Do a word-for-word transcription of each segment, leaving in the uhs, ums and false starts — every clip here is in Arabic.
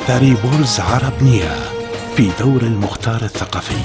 ثري بورز عرب نيا في دور المختار الثقافي.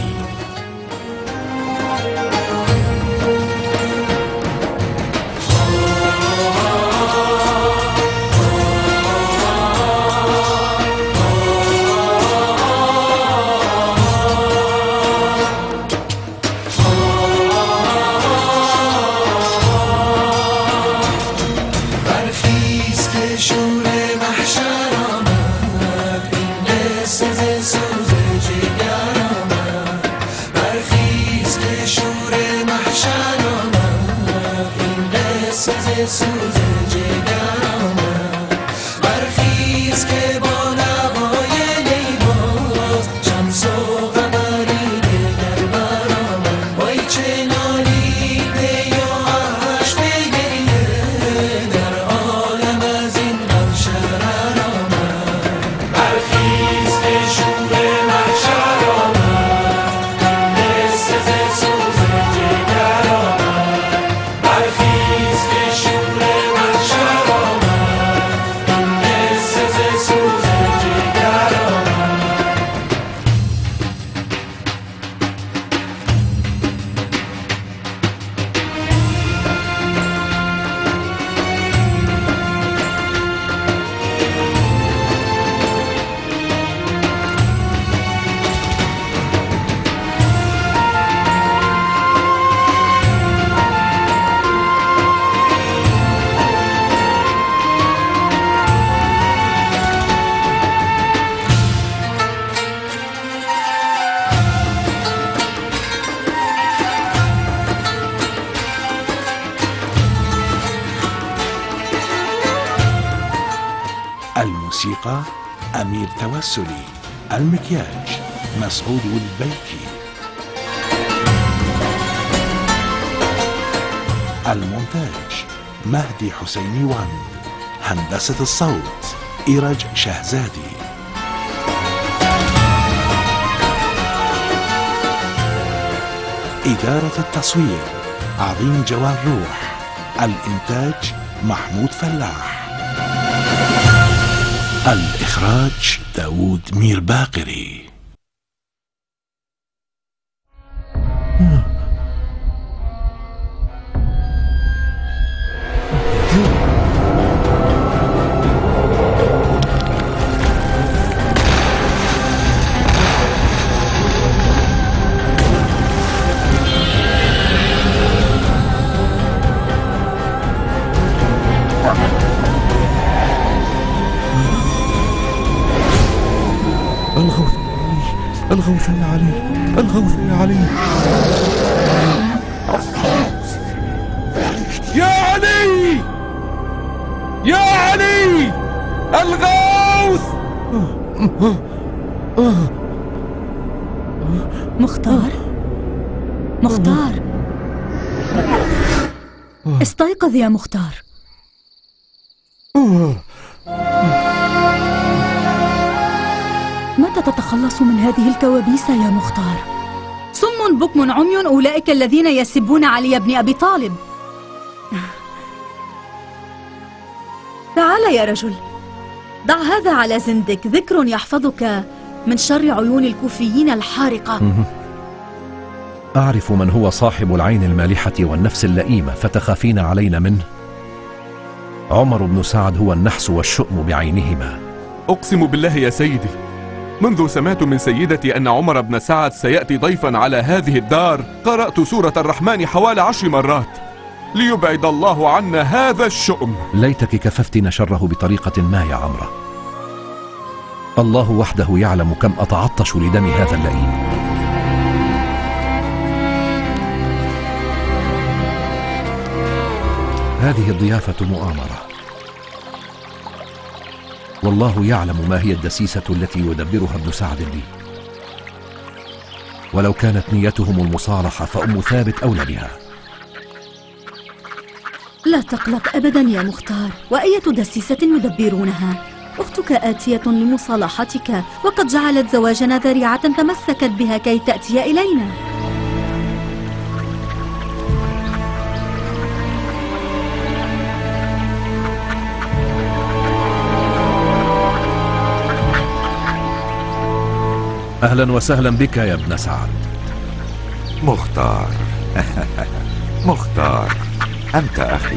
الموسيقى أمير توسلي، المكياج مسعود البيكي، المونتاج مهدي حسيني وان، هندسة الصوت إيرج شهزادي، إدارة التصوير عظيم جوان روح، الإنتاج محمود فلاح، الإخراج داود مير باقري. الغوث الغوث يا علي، الغوث يا علي، يا علي يا علي، الغوث. مختار مختار استيقظ يا مختار. متى تتخلص من هذه الكوابيس يا مختار؟ صم بكم عمي أولئك الذين يسبون علي بن أبي طالب. تعال يا رجل، ضع هذا على زندك، ذكر يحفظك من شر عيون الكوفيين الحارقة. أعرف من هو صاحب العين المالحة والنفس اللئيمة فتخافين علينا منه. عمر بن سعد هو النحس والشؤم بعينهما. أقسم بالله يا سيدي، منذ سمعت من سيدتي أن عمر بن سعد سيأتي ضيفا على هذه الدار قرأت سورة الرحمن حوالي عشر مرات ليبعد الله عنا هذا الشؤم. ليتك كففتنا شره بطريقة ما يا عمرة. الله وحده يعلم كم أتعطش لدم هذا اللئيم. هذه الضيافة مؤامرة، والله يعلم ما هي الدسيسة التي يدبرها ابن سعد لي. ولو كانت نيتهم المصالحة فأم ثابت أولى بها. لا تقلق أبدا يا مختار، وأية دسيسة يدبرونها؟ أختك آتية لمصالحتك، وقد جعلت زواجنا ذريعة تمسكت بها كي تأتي إلينا. أهلا وسهلا بك يا ابن سعد. مختار. مختار، أنت أخي.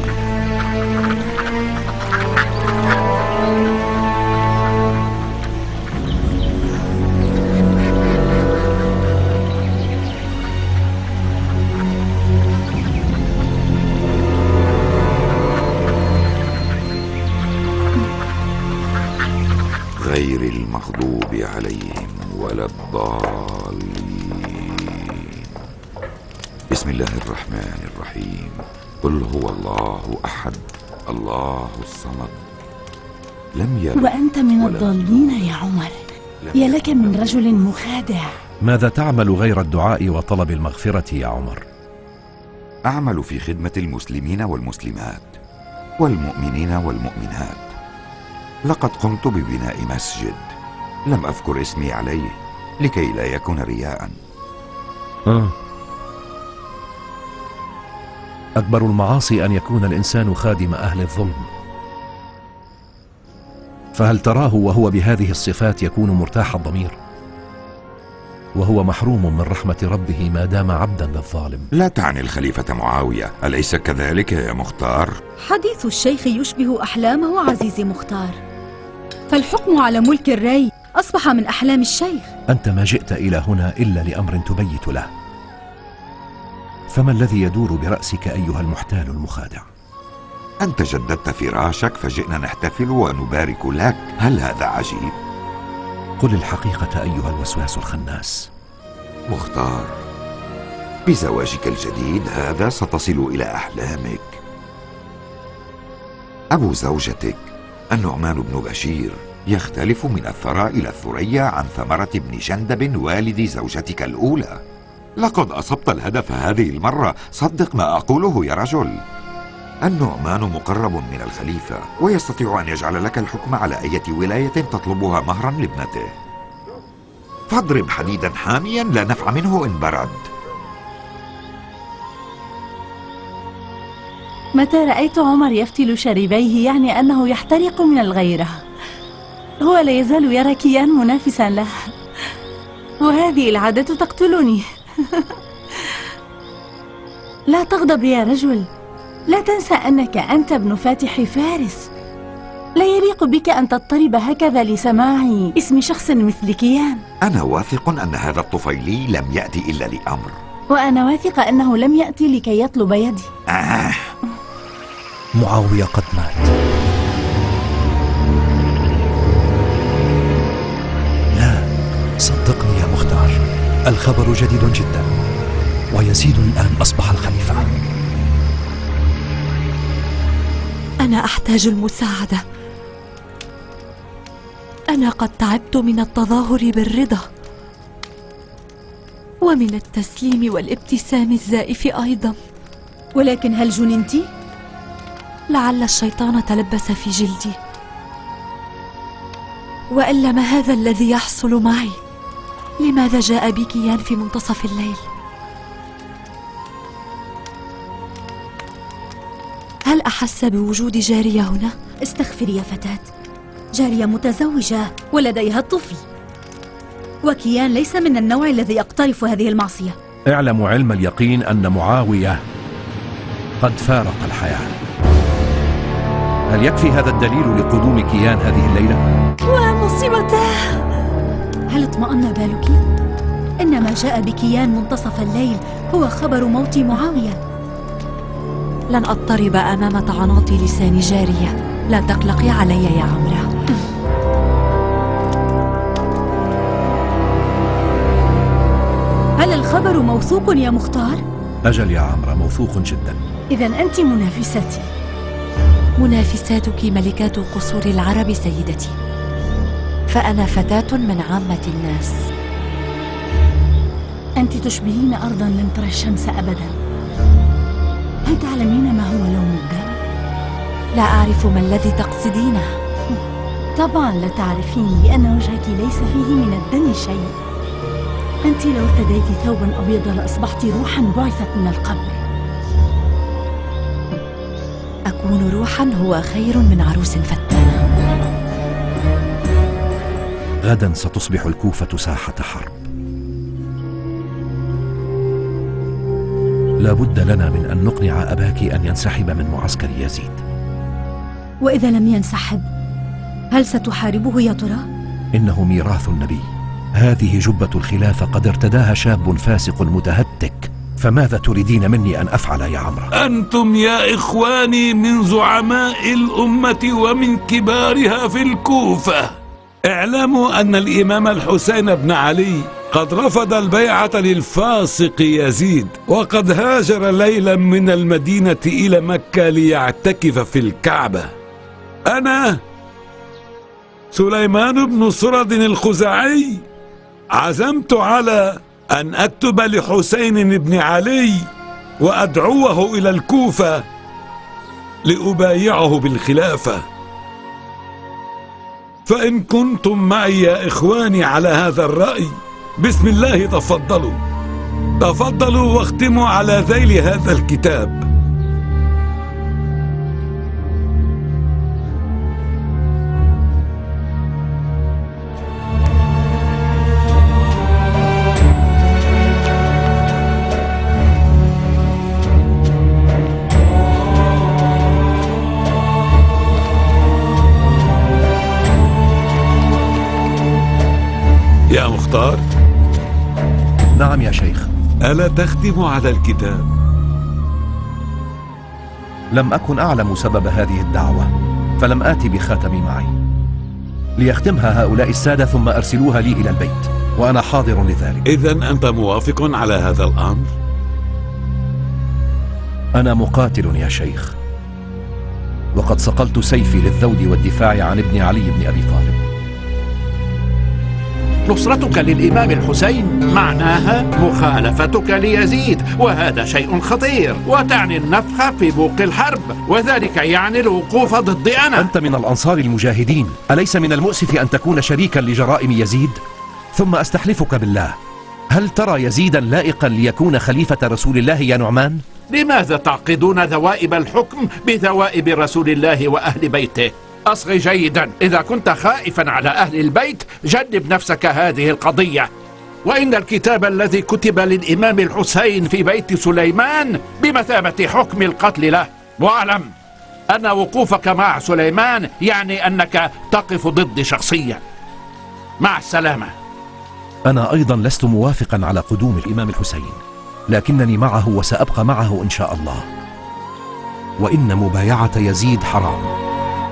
غير المغضوب عليهم ولا الضالين. بسم الله الرحمن الرحيم. قل هو الله أحد الله الصمد لم يلد. وأنت من الضالين يا عمر. يا لك من رجل مخادع. ماذا تعمل غير الدعاء وطلب المغفرة يا عمر؟ أعمل في خدمة المسلمين والمسلمات والمؤمنين والمؤمنات. لقد قمت ببناء مسجد لم أذكر اسمي عليه لكي لا يكون رياء. آه. أكبر المعاصي أن يكون الإنسان خادم أهل الظلم. فهل تراه وهو بهذه الصفات يكون مرتاح الضمير وهو محروم من رحمة ربه ما دام عبدا للظالم؟ لا تعني الخليفة معاوية، أليس كذلك يا مختار؟ حديث الشيخ يشبه أحلامه عزيزي مختار، فالحكم على ملك الري أصبح من أحلام الشيخ. أنت ما جئت إلى هنا إلا لأمر تبيت له، فما الذي يدور برأسك أيها المحتال المخادع؟ أنت جددت فراشك فجئنا نحتفل ونبارك لك، هل هذا عجيب؟ قل الحقيقة أيها الوسواس الخناس. مختار، بزواجك الجديد هذا ستصل إلى أحلامك. أبو زوجتك النعمان بن بشير يختلف من الثرى إلى الثريا عن ثمرة بن جندب والد زوجتك الأولى. لقد أصبت الهدف هذه المرة، صدق ما أقوله يا رجل. النعمان مقرب من الخليفة ويستطيع أن يجعل لك الحكم على أي ولاية تطلبها مهرا لابنته. فاضرب حديدا حاميا لا نفع منه إن برد. متى رأيت عمر يفتل شاربيه يعني أنه يحترق من الغيرة. هو لا يزال يرى كيان منافسا له، وهذه العادة تقتلني. لا تغضب يا رجل، لا تنسى أنك أنت ابن فاتح فارس. لا يليق بك أن تضطرب هكذا لسماع اسم شخص مثل كيان. أنا واثق أن هذا الطفيلي لم يأتي إلا لأمر، وأنا واثقة أنه لم يأتي لكي يطلب يدي. آه. معاوية قد مات. لا، صدقني يا مختار، الخبر جديد جدا، ويزيد الآن أصبح الخليفة. أنا أحتاج المساعدة. أنا قد تعبت من التظاهر بالرضا ومن التسليم والابتسام الزائف أيضا. ولكن هل جننتِ؟ لعل الشيطان تلبس في جلدي، وإلا ما هذا الذي يحصل معي؟ لماذا جاء بي كيان في منتصف الليل؟ هل أحس بوجود جارية هنا؟ استغفري يا فتاة، جارية متزوجة ولديها الطفل، وكيان ليس من النوع الذي يقترف هذه المعصية. اعلم علم اليقين أن معاوية قد فارق الحياة. هل يكفي هذا الدليل لقدوم كيان هذه الليلة؟ ومصيبته! هل اطمأن بالك؟ إن ما جاء بكيان منتصف الليل هو خبر موت معاوية. لن أضطرب أمام طعنات لسان جارية. لا تقلقي علي يا عمرة. هل الخبر موثوق يا مختار؟ أجل يا عمرة، موثوق جدا. إذن أنت منافستي. منافساتك ملكات قصور العرب سيدتي، فأنا فتاة من عامة الناس. أنت تشبهين أرضا لم ترى الشمس أبدا. هل تعلمين ما هو لون الدم؟ لا أعرف ما الذي تقصدينه. طبعا لا تعرفين، لأن وجهك ليس فيه من الدم شيء. أنت لو ارتديت ثوبا أبيض لأصبحت روحا بعثت من القبر. أكون روحا هو خير من عروس فتانة. غدا ستصبح الكوفة ساحة حرب. لا بد لنا من أن نقنع أباك أن ينسحب من معسكر يزيد. وإذا لم ينسحب هل ستحاربه يا ترى؟ إنه ميراث النبي. هذه جبة الخلافة قد ارتداها شاب فاسق متهتك، فماذا تريدين مني أن أفعل يا عمرو؟ أنتم يا إخواني من زعماء الأمة ومن كبارها في الكوفة. اعلموا أن الإمام الحسين بن علي قد رفض البيعة للفاسق يزيد، وقد هاجر ليلا من المدينة إلى مكة ليعتكف في الكعبة. أنا سليمان بن سرد الخزاعي عزمت على أن أكتب لحسين بن علي وأدعوه إلى الكوفة لأبايعه بالخلافة، فإن كنتم معي يا إخواني على هذا الرأي بسم الله تفضلوا تفضلوا واختموا على ذيل هذا الكتاب. يا مختار. نعم يا شيخ. ألا تختم على الكتاب؟ لم أكن أعلم سبب هذه الدعوة، فلم آتي بخاتمي معي. ليختمها هؤلاء السادة ثم أرسلوها لي إلى البيت، وأنا حاضر لذلك. إذن أنت موافق على هذا الأمر؟ أنا مقاتل يا شيخ، وقد صقلت سيفي للذود والدفاع عن ابن علي بن أبي طالب. نصرتك للإمام الحسين معناها مخالفتك ليزيد، وهذا شيء خطير، وتعني النفخ في بوق الحرب، وذلك يعني الوقوف ضدي أنا. أنت من الأنصار المجاهدين، أليس من المؤسف أن تكون شريكا لجرائم يزيد؟ ثم أستحلفك بالله، هل ترى يزيدا لائقا ليكون خليفة رسول الله يا نعمان؟ لماذا تعقدون ذوائب الحكم بذوائب رسول الله وأهل بيته؟ أصغي جيدا، إذا كنت خائفا على أهل البيت جنب نفسك هذه القضية، وإن الكتاب الذي كتب للإمام الحسين في بيت سليمان بمثابة حكم القتل له. واعلم أن وقوفك مع سليمان يعني أنك تقف ضد شخصيا. مع السلامة. أنا أيضا لست موافقا على قدوم الإمام الحسين، لكنني معه وسأبقى معه إن شاء الله، وإن مبايعة يزيد حرام.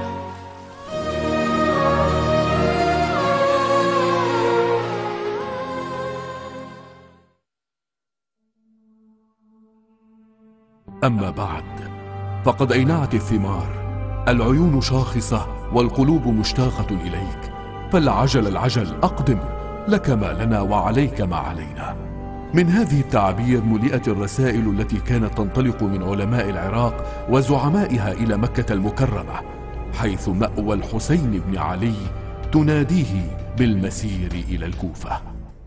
أما بعد فقد أينعت الثمار، العيون شاخصة والقلوب مشتاقة إليك، فالعجل العجل أقدم، لك ما لنا وعليك ما علينا. من هذه التعابير ملئت الرسائل التي كانت تنطلق من علماء العراق وزعمائها إلى مكة المكرمة، حيث مأوى الحسين بن علي تناديه بالمسير إلى الكوفة.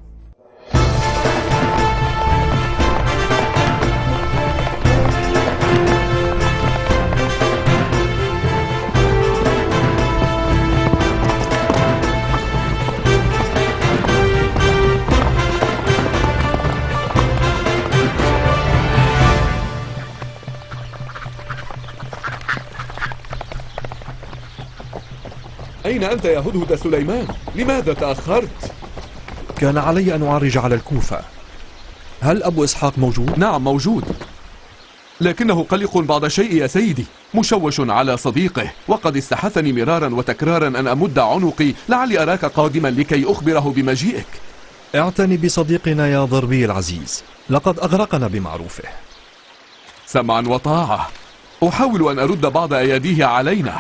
أين أنت يا هدهد سليمان؟ لماذا تأخرت؟ كان علي أن أعرج على الكوفة. هل أبو إسحاق موجود؟ نعم موجود، لكنه قلق بعض شيء يا سيدي، مشوش على صديقه، وقد استحثني مرارا وتكرارا أن أمد عنقي لعلي أراك قادما لكي أخبره بمجيئك. اعتني بصديقنا يا ضربي العزيز، لقد أغرقنا بمعروفه. سمعا وطاعة، أحاول أن أرد بعض أيديه علينا.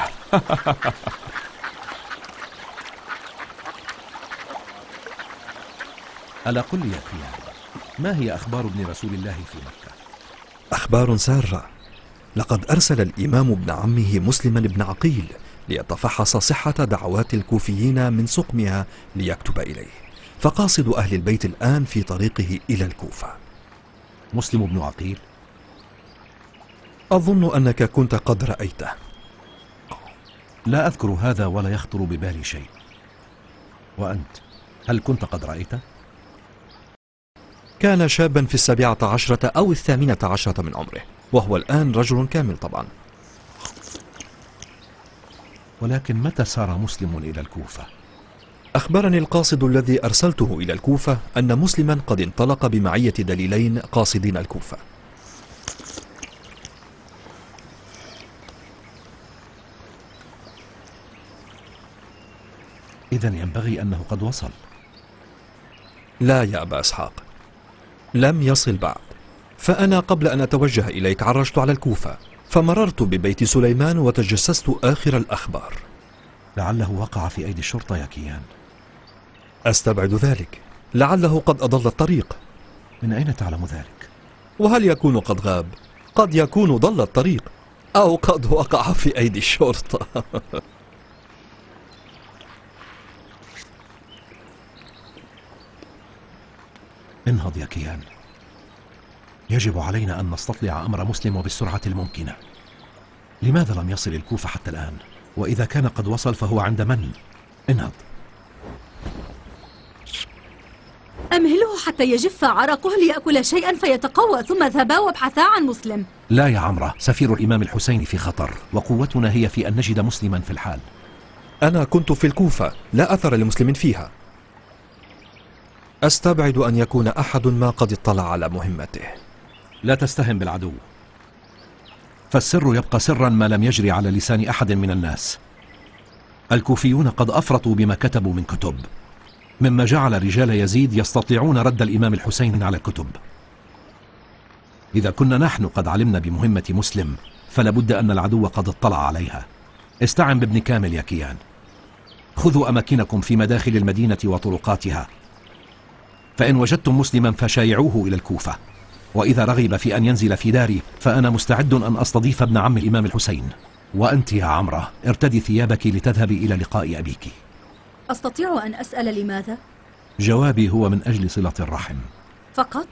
ألا قل لي يا خيار، ما هي أخبار ابن رسول الله في مكة؟ أخبار سارة. لقد أرسل الإمام ابن عمه مسلما بن عقيل ليتفحص صحة دعوات الكوفيين من سقمها ليكتب إليه، فقاصد أهل البيت الآن في طريقه إلى الكوفة. مسلم بن عقيل؟ أظن أنك كنت قد رأيته. لا أذكر هذا ولا يخطر ببالي شيء. وأنت، هل كنت قد رأيته؟ كان شابا في السابعة عشرة أو الثامنة عشرة من عمره، وهو الآن رجل كامل طبعا. ولكن متى سار مسلم إلى الكوفة؟ أخبرني القاصد الذي أرسلته إلى الكوفة أن مسلما قد انطلق بمعية دليلين قاصدين الكوفة. إذن ينبغي أنه قد وصل. لا يا أبا إسحاق، لم يصل بعد. فأنا قبل أن أتوجه إليك عرجت على الكوفة، فمررت ببيت سليمان وتجسست آخر الأخبار. لعله وقع في أيدي الشرطة يا كيان. أستبعد ذلك، لعله قد أضل الطريق. من أين تعلم ذلك؟ وهل يكون قد غاب؟ قد يكون ضل الطريق، أو قد وقع في أيدي الشرطة. انهض يا كيان، يجب علينا أن نستطلع أمر مسلم وبالسرعة الممكنة. لماذا لم يصل الكوفة حتى الآن؟ وإذا كان قد وصل فهو عند من؟ انهض. أمهله حتى يجف عرقه ليأكل شيئا فيتقوى، ثم اذهبا وابحثا عن مسلم. لا يا عمرة، سفير الإمام الحسين في خطر، وقوتنا هي في أن نجد مسلما في الحال. أنا كنت في الكوفة، لا أثر لمسلم فيها. أستبعد أن يكون أحد ما قد اطلع على مهمته. لا تستهن بالعدو، فالسر يبقى سرا ما لم يجري على لسان أحد من الناس. الكوفيون قد أفرطوا بما كتبوا من كتب، مما جعل رجال يزيد يستطيعون رد الإمام الحسين على الكتب. إذا كنا نحن قد علمنا بمهمة مسلم فلابد أن العدو قد اطلع عليها. استعن بابن كامل يا كيان، خذوا أماكنكم في مداخل المدينة وطرقاتها، فإن وجدتم مسلما فشايعوه إلى الكوفة، وإذا رغب في أن ينزل في داري فأنا مستعد أن أستضيف ابن عم الإمام الحسين. وأنت يا عمرة ارتدي ثيابك لتذهبي إلى لقاء أبيك. أستطيع أن أسأل لماذا؟ جوابي هو من أجل صلة الرحم فقط؟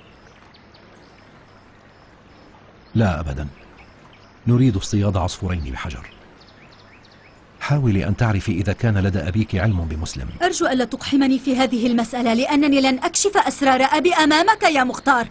لا أبدا، نريد اصطياد عصفورين بحجر. حاولي أن تعرفي إذا كان لدى أبيك علم بمسلم. أرجو ألا تقحمني في هذه المسألة، لأنني لن أكشف أسرار أبي أمامك يا مختار.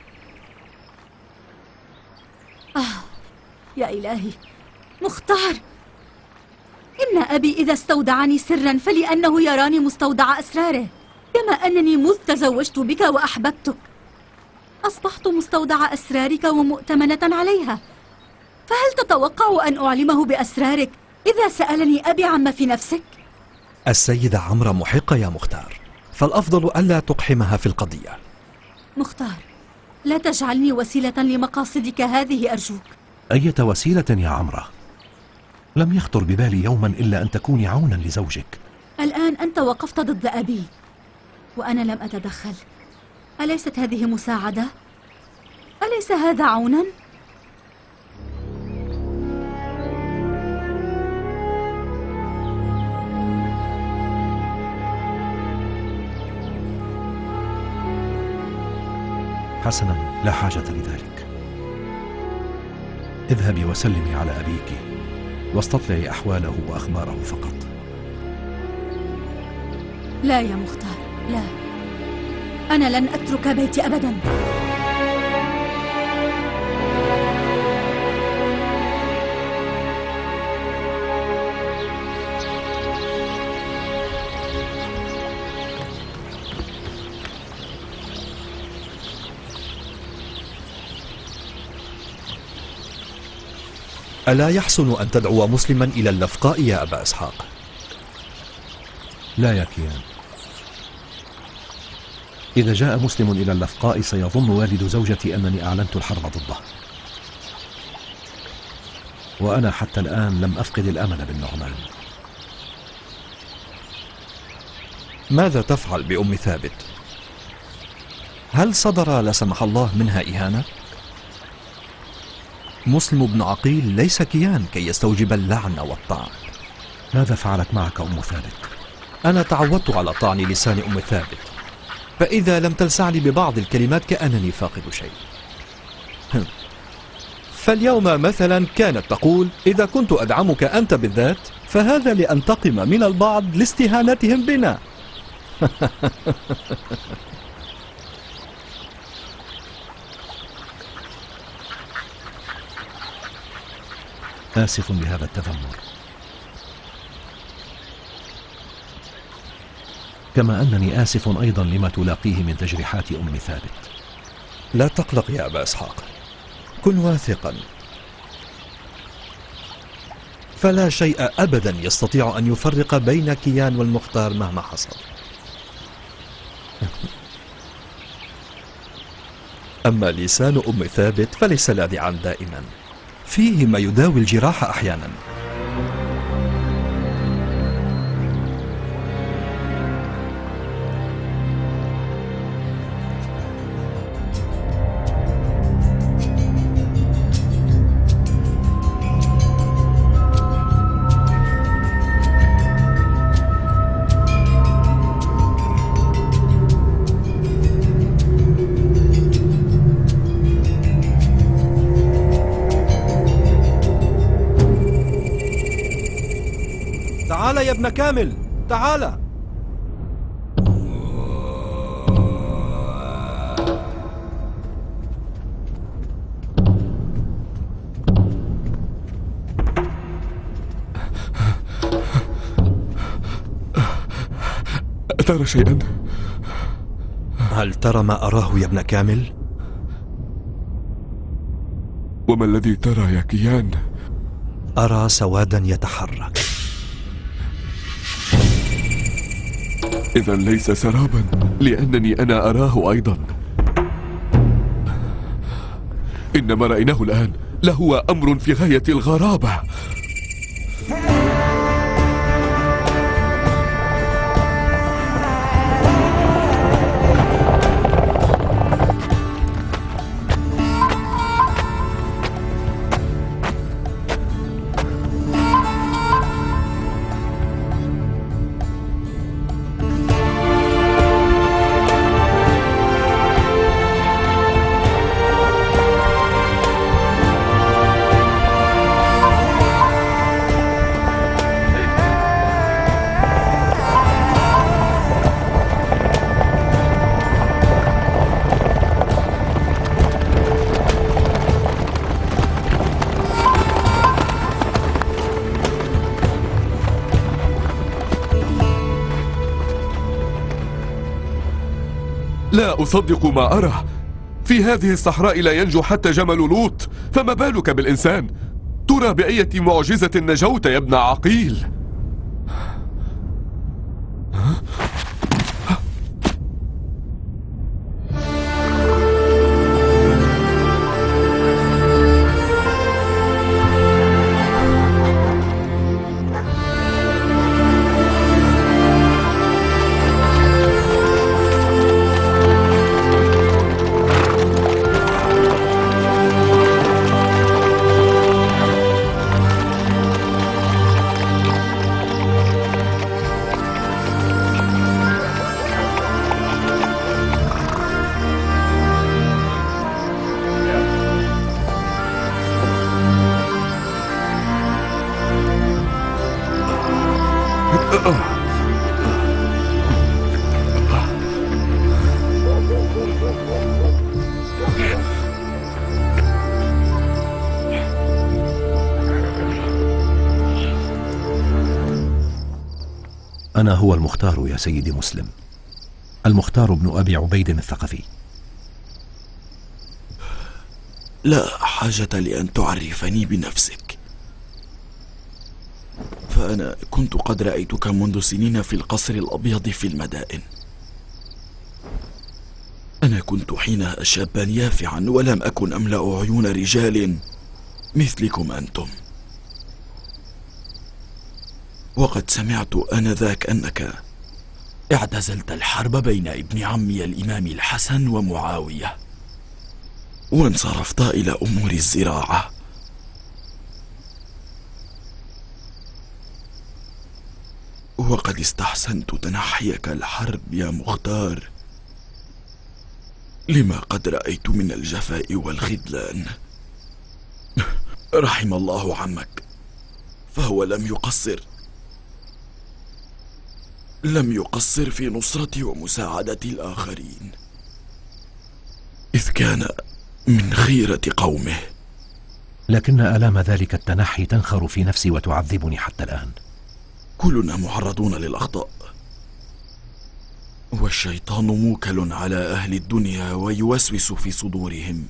آه يا إلهي، مختار، إن أبي إذا استودعني سرا فلأنه يراني مستودع أسراره، كما أنني مذ تزوجت بك وأحببتك أصبحت مستودع أسرارك ومؤتمنة عليها. فهل تتوقع أن أعلمه بأسرارك إذا سألني أبي عما في نفسك؟ السيدة عمرة محقة يا مختار، فالأفضل ألا تقحمها في القضية. مختار، لا تجعلني وسيلة لمقاصدك هذه أرجوك. أية وسيلة يا عمرة؟ لم يخطر ببالي يوما إلا أن تكوني عونا لزوجك. الآن أنت وقفت ضد أبي وأنا لم أتدخل، أليست هذه مساعدة؟ أليس هذا عونا؟ حسنا، لا حاجة لذلك. اذهبي وسلمي على أبيك واستطلعي أحواله وأخباره فقط. لا يا مختار، لا، أنا لن أترك بيتي أبدا. ألا يحسن أن تدعو مسلما إلى اللفقاء يا أبا إسحاق؟ لا يا كيان، إذا جاء مسلم إلى اللفقاء سيظن والد زوجتي أنني أعلنت الحرب ضده، وأنا حتى الآن لم أفقد الأمل بالنعمان. ماذا تفعل بأم ثابت؟ هل صدر لا سمح الله منها إهانة؟ مسلم بن عقيل ليس كيان كي يستوجب اللعن والطعن. ماذا فعلت معك أم ثابت؟ أنا تعودت على طعن لسان أم ثابت، فإذا لم تلسعني ببعض الكلمات كأنني فاقد شيء. فاليوم مثلا كانت تقول: إذا كنت أدعمك أنت بالذات فهذا لأنتقم من البعض لاستهانتهم بنا. آسف لهذا التذمر، كما أنني آسف أيضا لما تلاقيه من تجريحات أم ثابت. لا تقلق يا أبا إسحاق، كن واثقا، فلا شيء أبدا يستطيع أن يفرق بين كيان والمختار مهما حصل. أما لسان أم ثابت فليس لاذعا دائما، فيه ما يداوي الجراح أحيانا. تعال يا ابن كامل، تعال. أترى شيئا؟ هل ترى ما أراه يا ابن كامل؟ وما الذي ترى يا كيان؟ أرى سوادا يتحرك. إذا ليس سرابا، لأنني أنا أراه أيضا. إن ما رأيناه الآن لهو أمر في غاية الغرابة. لا أصدق ما أرى. في هذه الصحراء لا ينجو حتى جمل لوط، فما بالك بالإنسان؟ ترى بأية معجزة نجوت يا ابن عقيل؟ أنا هو المختار يا سيدي مسلم، المختار بن أبي عبيد الثقفي. لا حاجة لأن تعرفني بنفسك، فأنا كنت قد رأيتك منذ سنين في القصر الأبيض في المدائن. أنا كنت حينها شابا يافعا، ولم أكن أملأ عيون رجال مثلكم أنتم. وقد سمعت آنذاك أنك اعتزلت الحرب بين ابن عمي الإمام الحسن ومعاوية، وانصرفت إلى أمور الزراعة. وقد استحسنت تنحيك الحرب يا مختار، لما قد رأيت من الجفاء والخذلان. رحم الله عمك، فهو لم يقصر لم يقصر في نصرة ومساعدة الآخرين، إذ كان من خيرة قومه. لكن آلام ذلك التنحي تنخر في نفسي وتعذبني حتى الآن. كلنا معرضون للأخطاء، والشيطان موكل على أهل الدنيا ويوسوس في صدورهم.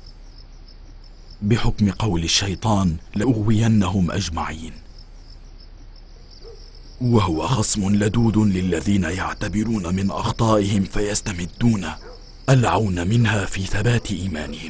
بحكم قول الشيطان لأغوينهم أجمعين، وهو خصم لدود للذين يعتبرون من أخطائهم فيستمدون العون منها في ثبات إيمانهم.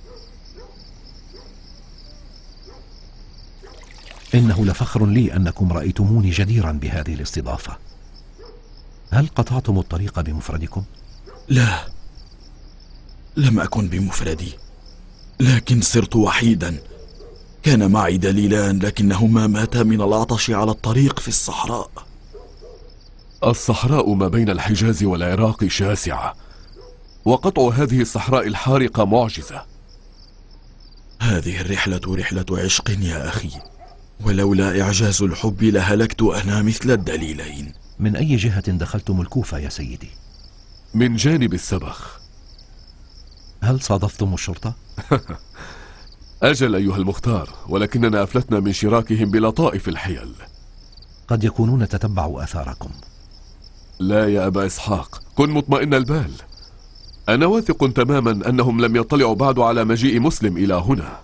إنه لفخر لي أنكم رأيتموني جديرا بهذه الاستضافة. هل قطعتم الطريق بمفردكم؟ لا، لم أكن بمفردي، لكن صرت وحيدا. كان معي دليلان لكنهما ماتا من العطش على الطريق في الصحراء. الصحراء ما بين الحجاز والعراق شاسعة، وقطع هذه الصحراء الحارقة معجزة. هذه الرحلة رحلة عشق يا أخي، ولولا إعجاز الحب لهلكت أنا مثل الدليلين. من أي جهة دخلتم الكوفة يا سيدي؟ من جانب السبخ. هل صادفتم الشرطة؟ أجل أيها المختار، ولكننا أفلتنا من شراكهم بلطائف الحيل. قد يكونون تتبعوا آثاركم. لا يا أبا إسحاق، كن مطمئن البال. أنا واثق تماما أنهم لم يطلعوا بعد على مجيء مسلم إلى هنا.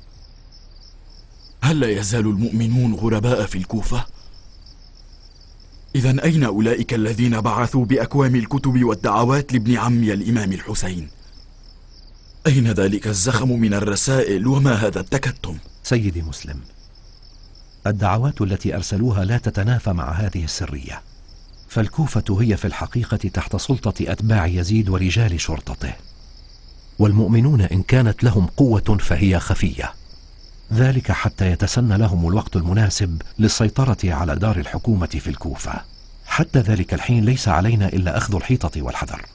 هل لا يزال المؤمنون غرباء في الكوفة؟ إذن أين أولئك الذين بعثوا بأكوام الكتب والدعوات لابن عمي الإمام الحسين؟ أين ذلك الزخم من الرسائل وما هذا التكتم؟ سيدي مسلم، الدعوات التي أرسلوها لا تتنافى مع هذه السرية، فالكوفة هي في الحقيقة تحت سلطة أتباع يزيد ورجال شرطته، والمؤمنون إن كانت لهم قوة فهي خفية، ذلك حتى يتسنى لهم الوقت المناسب للسيطرة على دار الحكومة في الكوفة. حتى ذلك الحين ليس علينا إلا أخذ الحيطة والحذر.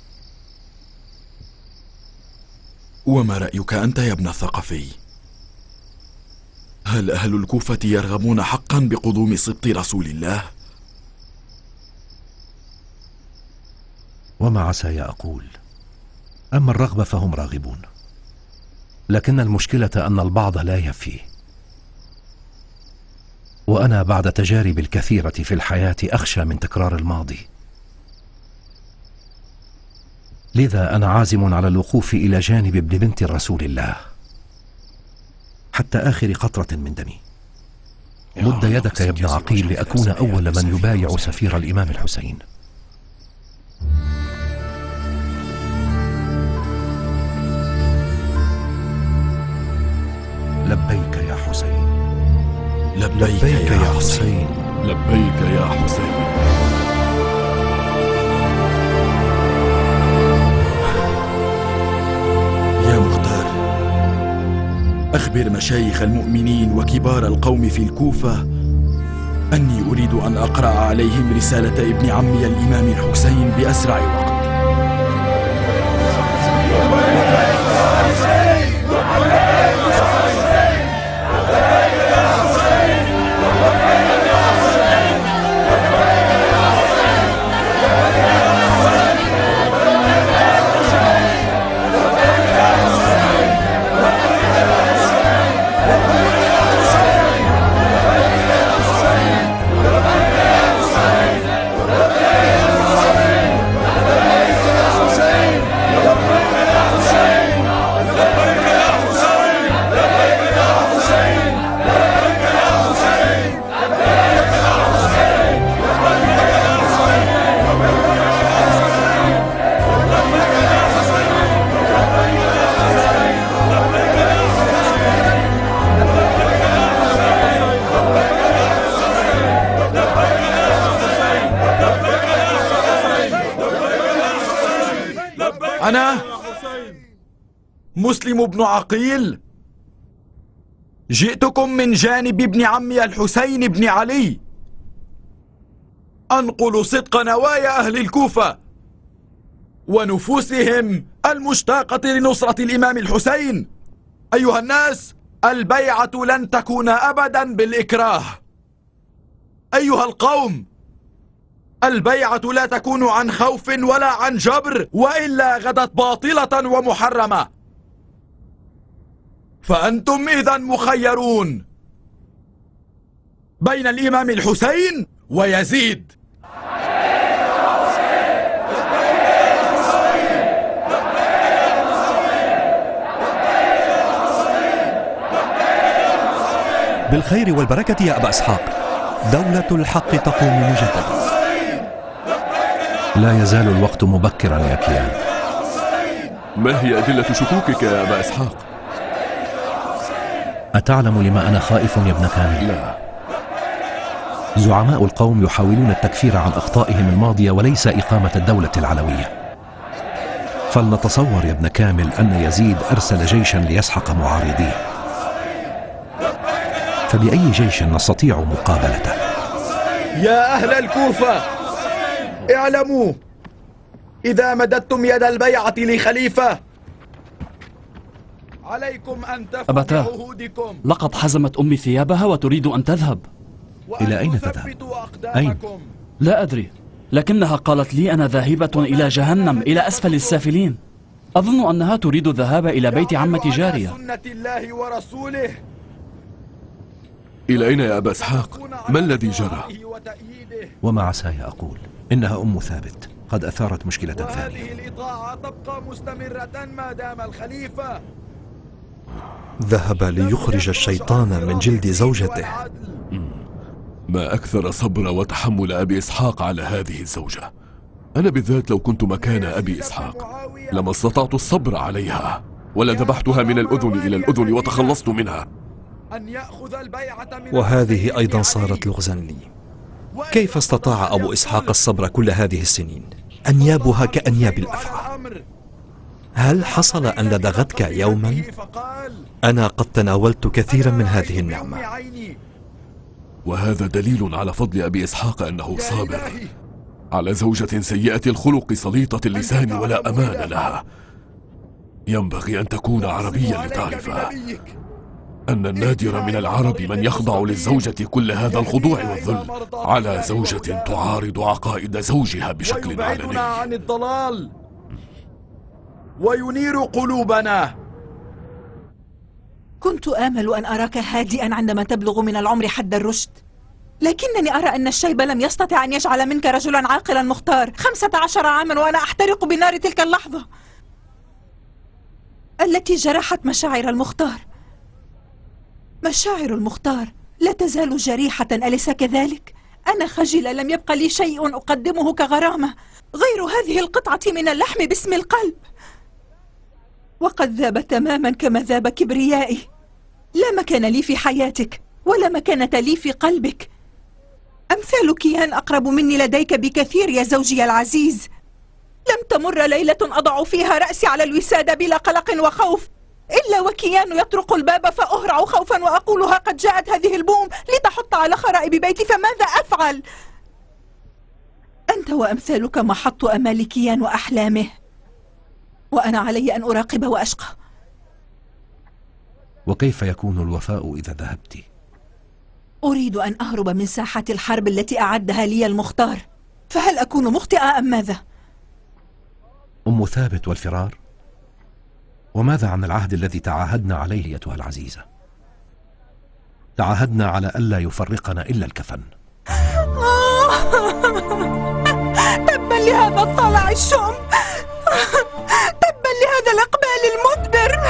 وما رأيك أنت يا ابن الثقفي؟ هل أهل الكوفة يرغبون حقا بقدوم سبط رسول الله؟ وما عساي أقول، أما الرغبة فهم راغبون، لكن المشكلة أن البعض لا يفي، وأنا بعد تجارب الكثيرة في الحياة أخشى من تكرار الماضي، لذا أنا عازم على الوقوف إلى جانب ابن بنت رسول الله حتى آخر قطرة من دمي. مد يدك يا ابن عقيل لأكون أول من يبايع سفير الإمام الحسين. لبيك يا حسين، لبيك, لبيك يا حسين، لبيك يا حسين. يا مختار، أخبر مشايخ المؤمنين وكبار القوم في الكوفة أني أريد أن أقرأ عليهم رسالة ابن عمي الإمام الحسين بأسرع وقت. أنا مسلم بن عقيل، جئتكم من جانب ابن عمي الحسين بن علي أنقل صدق نوايا أهل الكوفة ونفوسهم المشتاقة لنصرة الإمام الحسين. أيها الناس، البيعة لن تكون أبدا بالإكراه. أيها القوم، البيعة لا تكون عن خوف ولا عن جبر، وإلا غدت باطلة ومحرمة. فأنتم إذن مخيرون بين الإمام الحسين ويزيد. بالخير والبركة يا أبا إسحاق، دولة الحق تقوم مجددا. لا يزال الوقت مبكرا يا كيان. ما هي أدلة شكوكك يا أبا إسحاق؟ أتعلم لما أنا خائف يا ابن كامل؟ لا. زعماء القوم يحاولون التكفير عن أخطائهم الماضية وليس إقامة الدولة العلوية. فلنتصور يا ابن كامل أن يزيد أرسل جيشا ليسحق معارضيه، فبأي جيش نستطيع مقابلته؟ يا أهل الكوفة، اعلموا إذا مددتم يد البيعة لخليفة عليكم أن تفوا بعهودكم. لقد حزمت أمي ثيابها وتريد أن تذهب. إلى أين تذهب؟ أين؟ لا أدري، لكنها قالت لي أنا ذاهبة إلى جهنم، إلى أسفل السافلين. أظن أنها تريد الذهاب إلى بيت عمة جارية. سنة الله ورسوله. إلى أين يا أبا إسحاق؟ ما الذي جرى؟ وما عساي أقول إنها أم ثابت قد أثارت مشكلة ثانية. وهذه الإطاعة تبقى مستمرة ما دام الخليفة. ذهب ليخرج الشيطان من جلد زوجته. ما أكثر صبر وتحمل أبي إسحاق على هذه الزوجة. أنا بالذات لو كنت مكان أبي إسحاق لما استطعت الصبر عليها، ولذبحتها من الأذن إلى الأذن وتخلصت منها. وهذه أيضا صارت لغزا لي. كيف استطاع أبو إسحاق الصبر كل هذه السنين؟ أنيابها كأنياب الأفعى. هل حصل أن لدغتك يوما؟ أنا قد تناولت كثيرا من هذه النعمة. وهذا دليل على فضل أبي إسحاق أنه صابر على زوجة سيئة الخلق صليطة اللسان ولا أمان لها. ينبغي أن تكون عربيا لتعرف أن النادر من العرب من يخضع للزوجة كل هذا الخضوع والذل على زوجة تعارض عقائد زوجها بشكل علني. ويبعدنا عن الضلال وينير قلوبنا. كنت آمل أن أراك هادئا عندما تبلغ من العمر حد الرشد، لكنني أرى أن الشيب لم يستطع أن يجعل منك رجلا عاقلا مختار. خمسة عشر عاما وأنا أحترق بنار تلك اللحظة التي جرحت مشاعر المختار. مشاعر المختار لا تزال جريحة، أليس كذلك؟ أنا خجلة، لم يبق لي شيء أقدمه كغرامة غير هذه القطعة من اللحم باسم القلب، وقد ذاب تماما كما ذاب كبريائي. لا مكان لي في حياتك ولا مكانة لي في قلبك. أمثال كيان أقرب مني لديك بكثير يا زوجي العزيز. لم تمر ليلة أضع فيها رأسي على الوسادة بلا قلق وخوف، إلا وكيان يطرق الباب فأهرع خوفا وأقول ها قد جاءت هذه البوم لتحط على خرائب بيتي، فماذا أفعل؟ أنت وأمثالك محط أمال كيان وأحلامه، وأنا علي أن أراقب وأشقى. وكيف يكون الوفاء إذا ذهبت؟ أريد أن أهرب من ساحة الحرب التي أعدها لي المختار، فهل أكون مخطئة أم ماذا؟ أم ثابت والفرار؟ وماذا عن العهد الذي تعاهدنا عليه أيتها العزيزة؟ تعاهدنا على ألا يفرقنا إلا الكفن. تبا لهذا الطلع الشؤم، تبا لهذا الإقبال المدبر.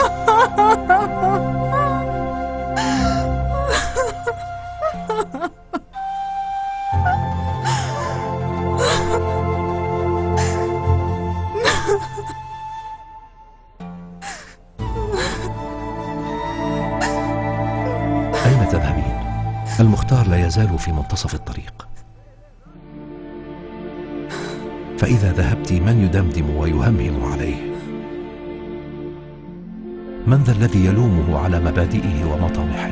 أين تذهبين؟ المختار لا يزال في منتصف الطريق، فإذا ذهبت من يدمدم ويهمهم عليه؟ من ذا الذي يلومه على مبادئه ومطامحه؟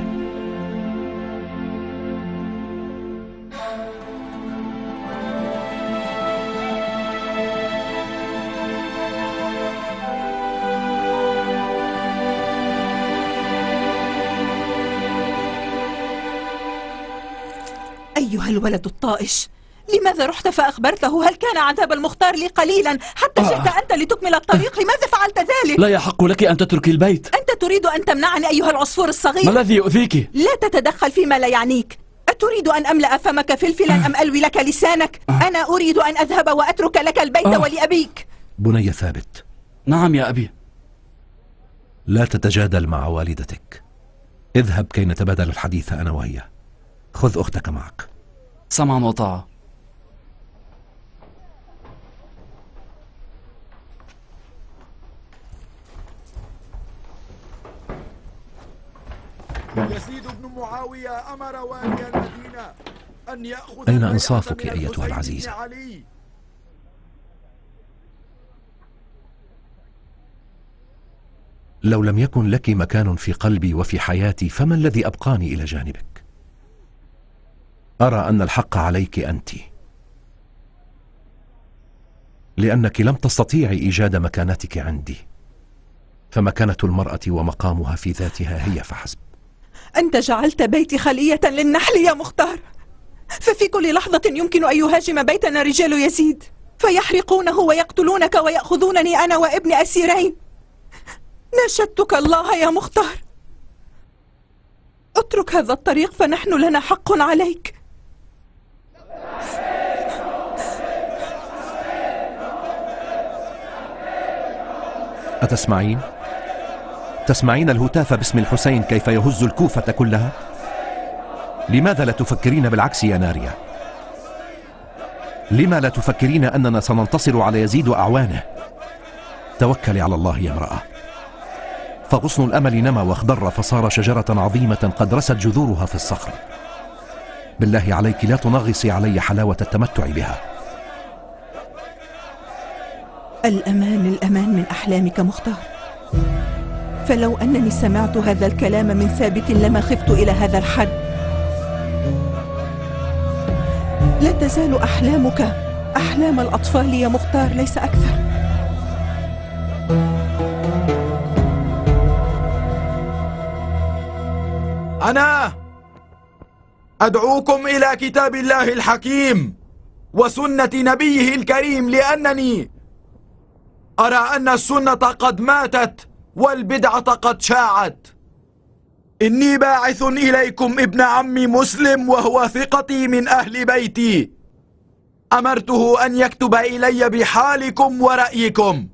أيها الولد الطائش، لماذا رحت فأخبرته؟ هل كان عذاب المختار لي قليلا حتى آه. جئت أنت لتكمل الطريق؟ لماذا فعلت ذلك؟ لا يحق لك أن تتركي البيت. أنت تريد أن تمنعني أيها العصفور الصغير. ما الذي يؤذيك؟ لا تتدخل فيما لا يعنيك. أتريد أن أملأ فمك فلفلا أم ألوي لك لسانك؟ أنا أريد أن أذهب وأترك لك البيت آه. ولأبيك. بني ثابت. نعم يا أبي. لا تتجادل مع والدتك. اذهب كي نتبادل الحديث أنا وهي. خذ أختك معك. سمعا وطاعة. يزيد بن معاوية أمر والي المدينة أن يأخذ أين إنصافك أيتها العزيزة؟ لو لم يكن لك مكان في قلبي وفي حياتي فما الذي أبقاني إلى جانبك؟ أرى أن الحق عليك أنت، لأنك لم تستطيعي إيجاد مكانتك عندي، فمكانة المرأة ومقامها في ذاتها هي فحسب. أنت جعلت بيتي خلية للنحل يا مختار، ففي كل لحظة يمكن أن يهاجم بيتنا رجال يزيد فيحرقونه ويقتلونك ويأخذونني أنا وابن أسيرين. ناشدتك الله يا مختار، اترك هذا الطريق فنحن لنا حق عليك. أتسمعين؟ تسمعين الهتاف باسم الحسين كيف يهز الكوفة كلها؟ لماذا لا تفكرين بالعكس يا ناريا؟ لما لا تفكرين أننا سننتصر على يزيد وأعوانه؟ توكلي على الله يا امرأة، فغصن الأمل نما واخضر فصار شجرة عظيمة قد رست جذورها في الصخر. بالله عليك لا تنغصي علي حلاوة التمتع بها. الأمان الأمان من أحلامك مختار، فلو أنني سمعت هذا الكلام من ثابت لما خفت إلى هذا الحد. لا تزال أحلامك أحلام الأطفال يا مختار، ليس أكثر. أنا أدعوكم إلى كتاب الله الحكيم وسنة نبيه الكريم، لأنني أرى أن السنة قد ماتت والبدعة قد شاعت. إني باعث إليكم ابن عمي مسلم وهو ثقتي من أهل بيتي، أمرته أن يكتب إلي بحالكم ورأيكم،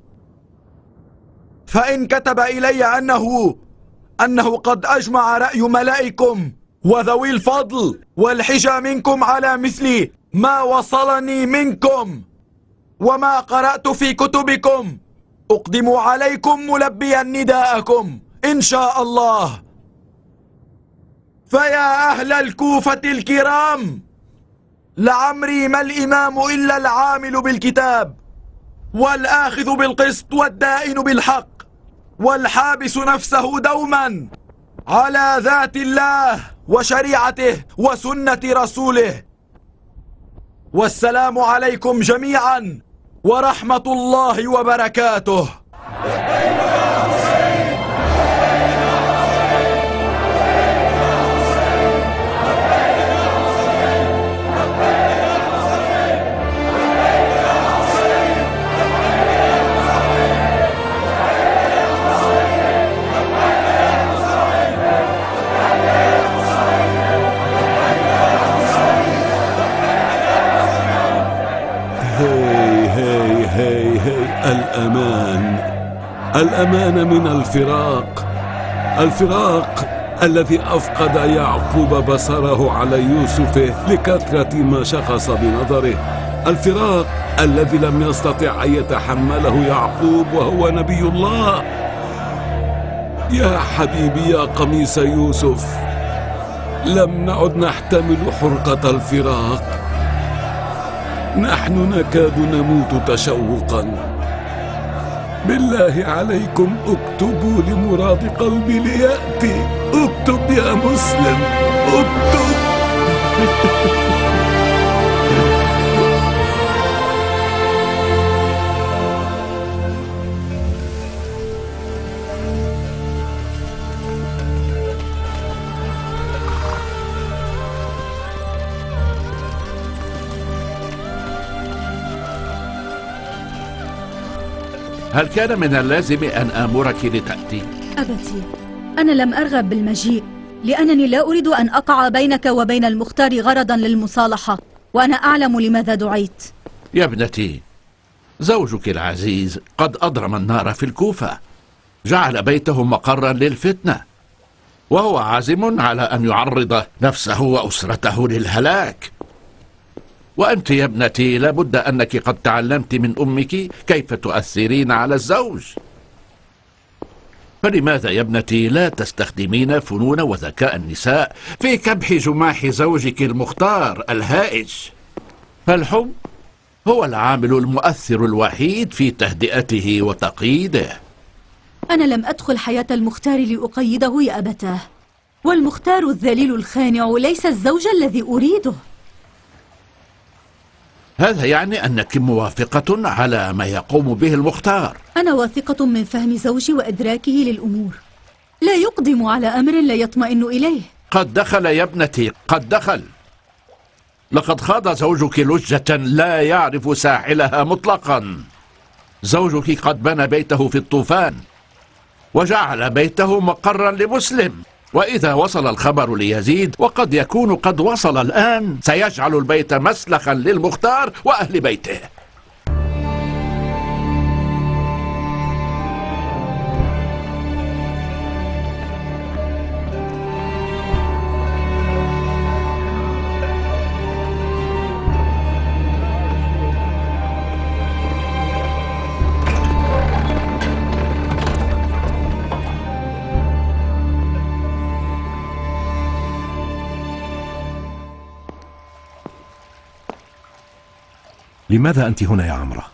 فإن كتب إلي أنه أنه قد أجمع رأي ملائكم وذوي الفضل والحجى منكم على مثل ما وصلني منكم وما قرأت في كتبكم، أقدم عليكم ملبيا نداءكم إن شاء الله. فيا أهل الكوفة الكرام، لعمري ما الإمام إلا العامل بالكتاب والآخذ بالقسط والدائن بالحق والحابس نفسه دوما على ذات الله وشريعته وسنة رسوله. والسلام عليكم جميعا ورحمة الله وبركاته. هي هي هي هي الأمان، الأمان من الفراق، الفراق الذي أفقد يعقوب بصره على يوسف لكثرة ما شخص بنظره، الفراق الذي لم يستطع أن يتحمله يعقوب وهو نبي الله. يا حبيبي يا قميص يوسف، لم نعد نحتمل حرقة الفراق، نحن نكاد نموت تشوقا. بالله عليكم اكتبوا لمراد قلبي ليأتي، اكتب يا مسلم اكتب. هل كان من اللازم أن آمرك لتأتي؟ أبتي، أنا لم أرغب بالمجيء لأنني لا أريد أن أقع بينك وبين المختار غرضا للمصالحة، وأنا أعلم لماذا دعيت. يا ابنتي، زوجك العزيز قد أضرم النار في الكوفة، جعل بيته مقرا للفتنة، وهو عازم على أن يعرض نفسه وأسرته للهلاك. وأنت يا ابنتي لابد أنك قد تعلمت من أمك كيف تؤثرين على الزوج، فلماذا يا ابنتي لا تستخدمين فنون وذكاء النساء في كبح جماح زوجك المختار الهائج؟ فالحب هو العامل المؤثر الوحيد في تهدئته وتقييده. أنا لم أدخل حياة المختار لأقيده يا أبتاه، والمختار الذليل الخانع ليس الزوج الذي أريده. هذا يعني أنك موافقة على ما يقوم به المختار. أنا واثقة من فهم زوجي وإدراكه للأمور، لا يقدم على أمر لا يطمئن إليه. قد دخل يا ابنتي، قد دخل. لقد خاض زوجك لجة لا يعرف ساحلها مطلقا. زوجك قد بنى بيته في الطوفان وجعل بيته مقرا لمسلم، وإذا وصل الخبر ليزيد، وقد يكون قد وصل الآن، سيجعل البيت مسلخا للمختار وأهل بيته. لماذا أنت هنا يا عمرة؟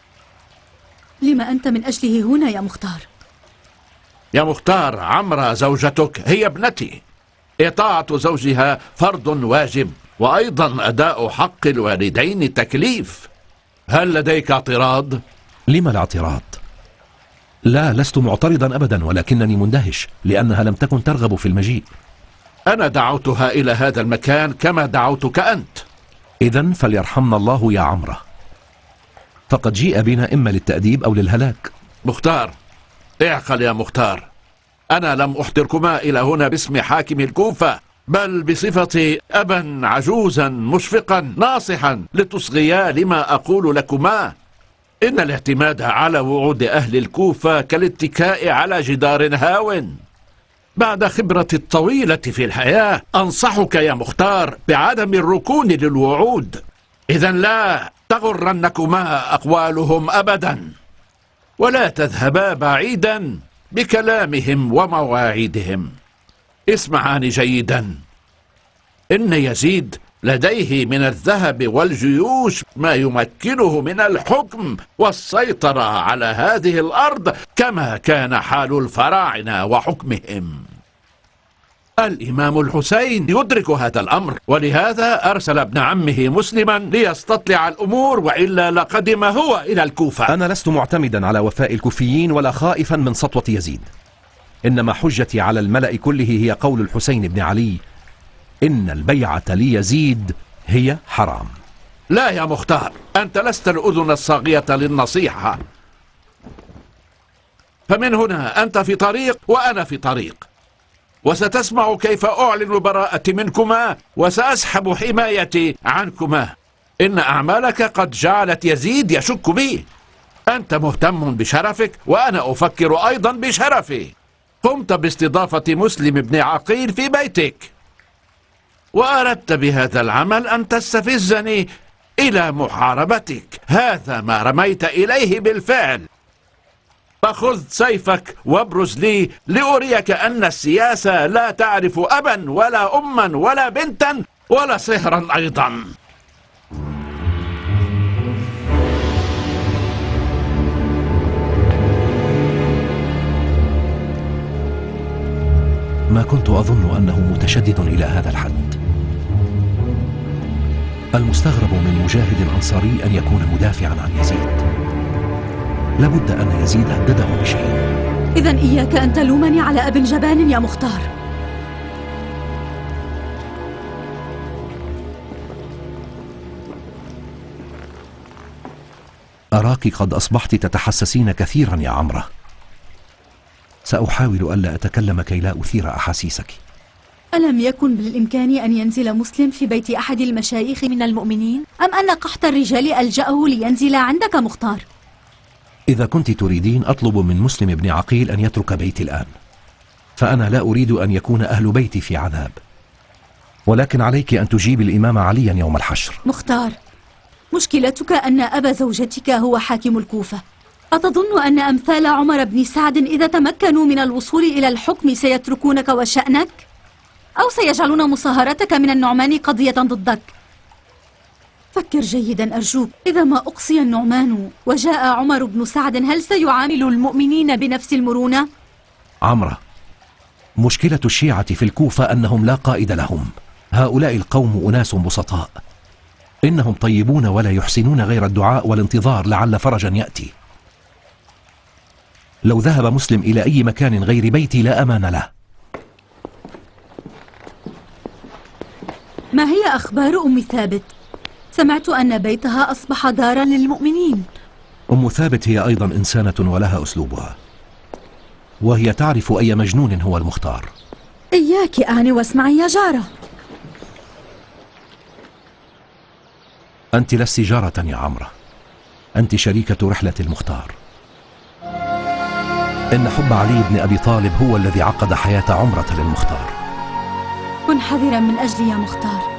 لما أنت من أجله هنا يا مختار؟ يا مختار، عمرة زوجتك هي ابنتي، إطاعة زوجها فرض واجب، وأيضا أداء حق الوالدين تكليف. هل لديك اعتراض؟ لما الاعتراض؟ لا، لست معترضا أبدا، ولكنني مندهش لأنها لم تكن ترغب في المجيء. أنا دعوتها إلى هذا المكان كما دعوتك أنت. إذن فليرحمنا الله يا عمرة، فقد جيء بنا إما للتأديب أو للهلاك. مختار، اعقل يا مختار، أنا لم أحضركما إلى هنا باسم حاكم الكوفة، بل بصفة أبا عجوزا مشفقا ناصحا لتصغيا لما أقول لكما. إن الاعتماد على وعود أهل الكوفة كالاتكاء على جدار هاون. بعد خبرتي الطويلة في الحياة أنصحك يا مختار بعدم الركون للوعود. إذا لا تغرنكما أقوالهم أبدا، ولا تذهبا بعيدا بكلامهم ومواعيدهم. اسمعاني جيدا، إن يزيد لديه من الذهب والجيوش ما يمكنه من الحكم والسيطرة على هذه الأرض كما كان حال الفراعنة وحكمهم. الإمام الحسين يدرك هذا الأمر، ولهذا أرسل ابن عمه مسلما ليستطلع الأمور، وإلا لقدم هو إلى الكوفة. أنا لست معتمدا على وفاء الكوفيين ولا خائفا من سطوة يزيد، إنما حجتي على الملأ كله هي قول الحسين بن علي: إن البيعة ليزيد هي حرام. لا يا مختار، أنت لست الأذن الصاغية للنصيحة، فمن هنا أنت في طريق وأنا في طريق، وستسمع كيف أعلن براءتي منكما وسأسحب حمايتي عنكما. إن أعمالك قد جعلت يزيد يشك بي. أنت مهتم بشرفك وأنا أفكر أيضا بشرفي. قمت باستضافة مسلم بن عقيل في بيتك، وأردت بهذا العمل أن تستفزني إلى محاربتك. هذا ما رميت إليه بالفعل. فخذ سيفك وابرز لي لأريك أن السياسة لا تعرف أبا ولا أما ولا بنتا ولا صهرا أيضا. ما كنت أظن أنه متشدد إلى هذا الحد. المستغرب من مجاهد أنصاري أن يكون مدافعا عن يزيد. لابد أن يزيد هدده بشيء. إذن إياك أن تلومني على أب جبان يا مختار. أراك قد أصبحت تتحسسين كثيرا يا عمرة. سأحاول ألا أتكلم كي لا أثير أحاسيسك. ألم يكن بالإمكان أن ينزل مسلم في بيت أحد المشايخ من المؤمنين؟ أم أن قحط الرجال ألجأه لينزل عندك مختار؟ إذا كنت تريدين أطلب من مسلم بن عقيل أن يترك بيتي الآن، فأنا لا أريد أن يكون أهل بيتي في عذاب، ولكن عليك أن تجيب الإمام عليا يوم الحشر. مختار، مشكلتك أن أبا زوجتك هو حاكم الكوفة. أتظن أن أمثال عمر بن سعد إذا تمكنوا من الوصول إلى الحكم سيتركونك وشأنك؟ أو سيجعلون مصاهرتك من النعمان قضية ضدك؟ فكر جيدا أرجوك. إذا ما أقصي النعمان وجاء عمر بن سعد، هل سيعامل المؤمنين بنفس المرونة؟ عمرة، مشكلة الشيعة في الكوفة أنهم لا قائد لهم. هؤلاء القوم أناس بسطاء، إنهم طيبون ولا يحسنون غير الدعاء والانتظار لعل فرجا يأتي. لو ذهب مسلم إلى أي مكان غير بيتي لا أمان له. ما هي أخبار أم ثابت؟ سمعت أن بيتها أصبح دارا للمؤمنين. أم ثابت هي أيضا إنسانة ولها أسلوبها، وهي تعرف أي مجنون هو المختار. إياك أعني واسمعي يا جارة. أنت لست جارة يا عمرة، أنت شريكة رحلة المختار. إن حب علي بن أبي طالب هو الذي عقد حياة عمرة للمختار. كن حذرا من أجلي يا مختار.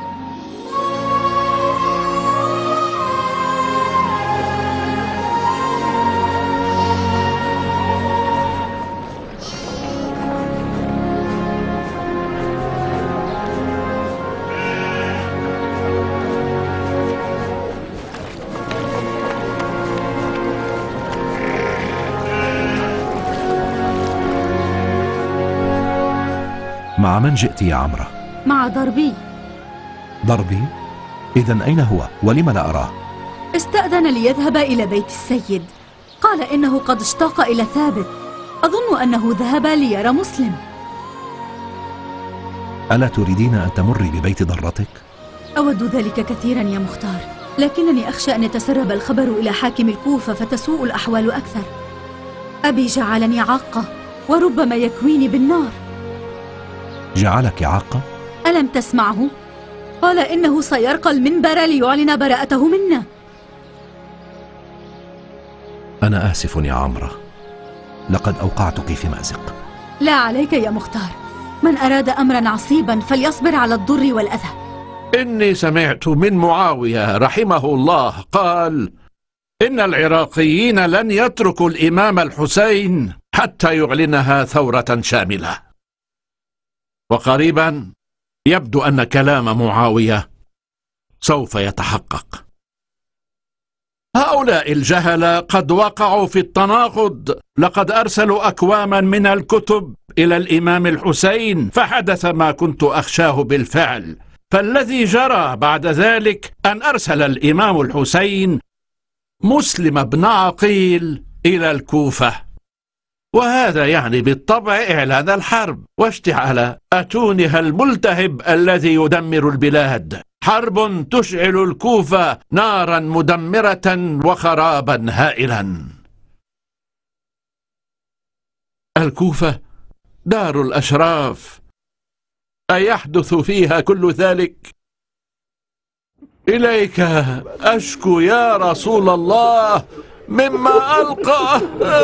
مع من جئت يا عمرة؟ مع ضربي. ضربي؟ إذن أين هو ولم لا أراه؟ استأذن ليذهب إلى بيت السيد، قال إنه قد اشتاق إلى ثابت. أظن أنه ذهب ليرى مسلم. ألا تريدين أن تمري ببيت ضرتك؟ أود ذلك كثيرا يا مختار، لكنني أخشى أن يتسرب الخبر إلى حاكم الكوفة فتسوء الأحوال أكثر. أبي جعلني عاقة وربما يكويني بالنار. جعلك عاقة؟ ألم تسمعه؟ قال إنه سيرقى المنبر ليعلن براءته منا. أنا آسف يا عمرة، لقد أوقعتك في مأزق. لا عليك يا مختار، من أراد أمرا عصيبا فليصبر على الضر والأذى. إني سمعت من معاوية رحمه الله قال إن العراقيين لن يتركوا الإمام الحسين حتى يعلنها ثورة شاملة، وقريبا يبدو أن كلام معاوية سوف يتحقق. هؤلاء الجهلة قد وقعوا في التناقض، لقد أرسلوا أكواما من الكتب إلى الإمام الحسين فحدث ما كنت أخشاه بالفعل. فالذي جرى بعد ذلك أن أرسل الإمام الحسين مسلم بن عقيل إلى الكوفة، وهذا يعني بالطبع إعلان الحرب واشتعال أتونها الملتهب الذي يدمر البلاد. حرب تشعل الكوفة نارا مدمرة وخرابا هائلا. الكوفة دار الأشراف، أيحدث فيها كل ذلك؟ إليك أشكو يا رسول الله مما ألقى.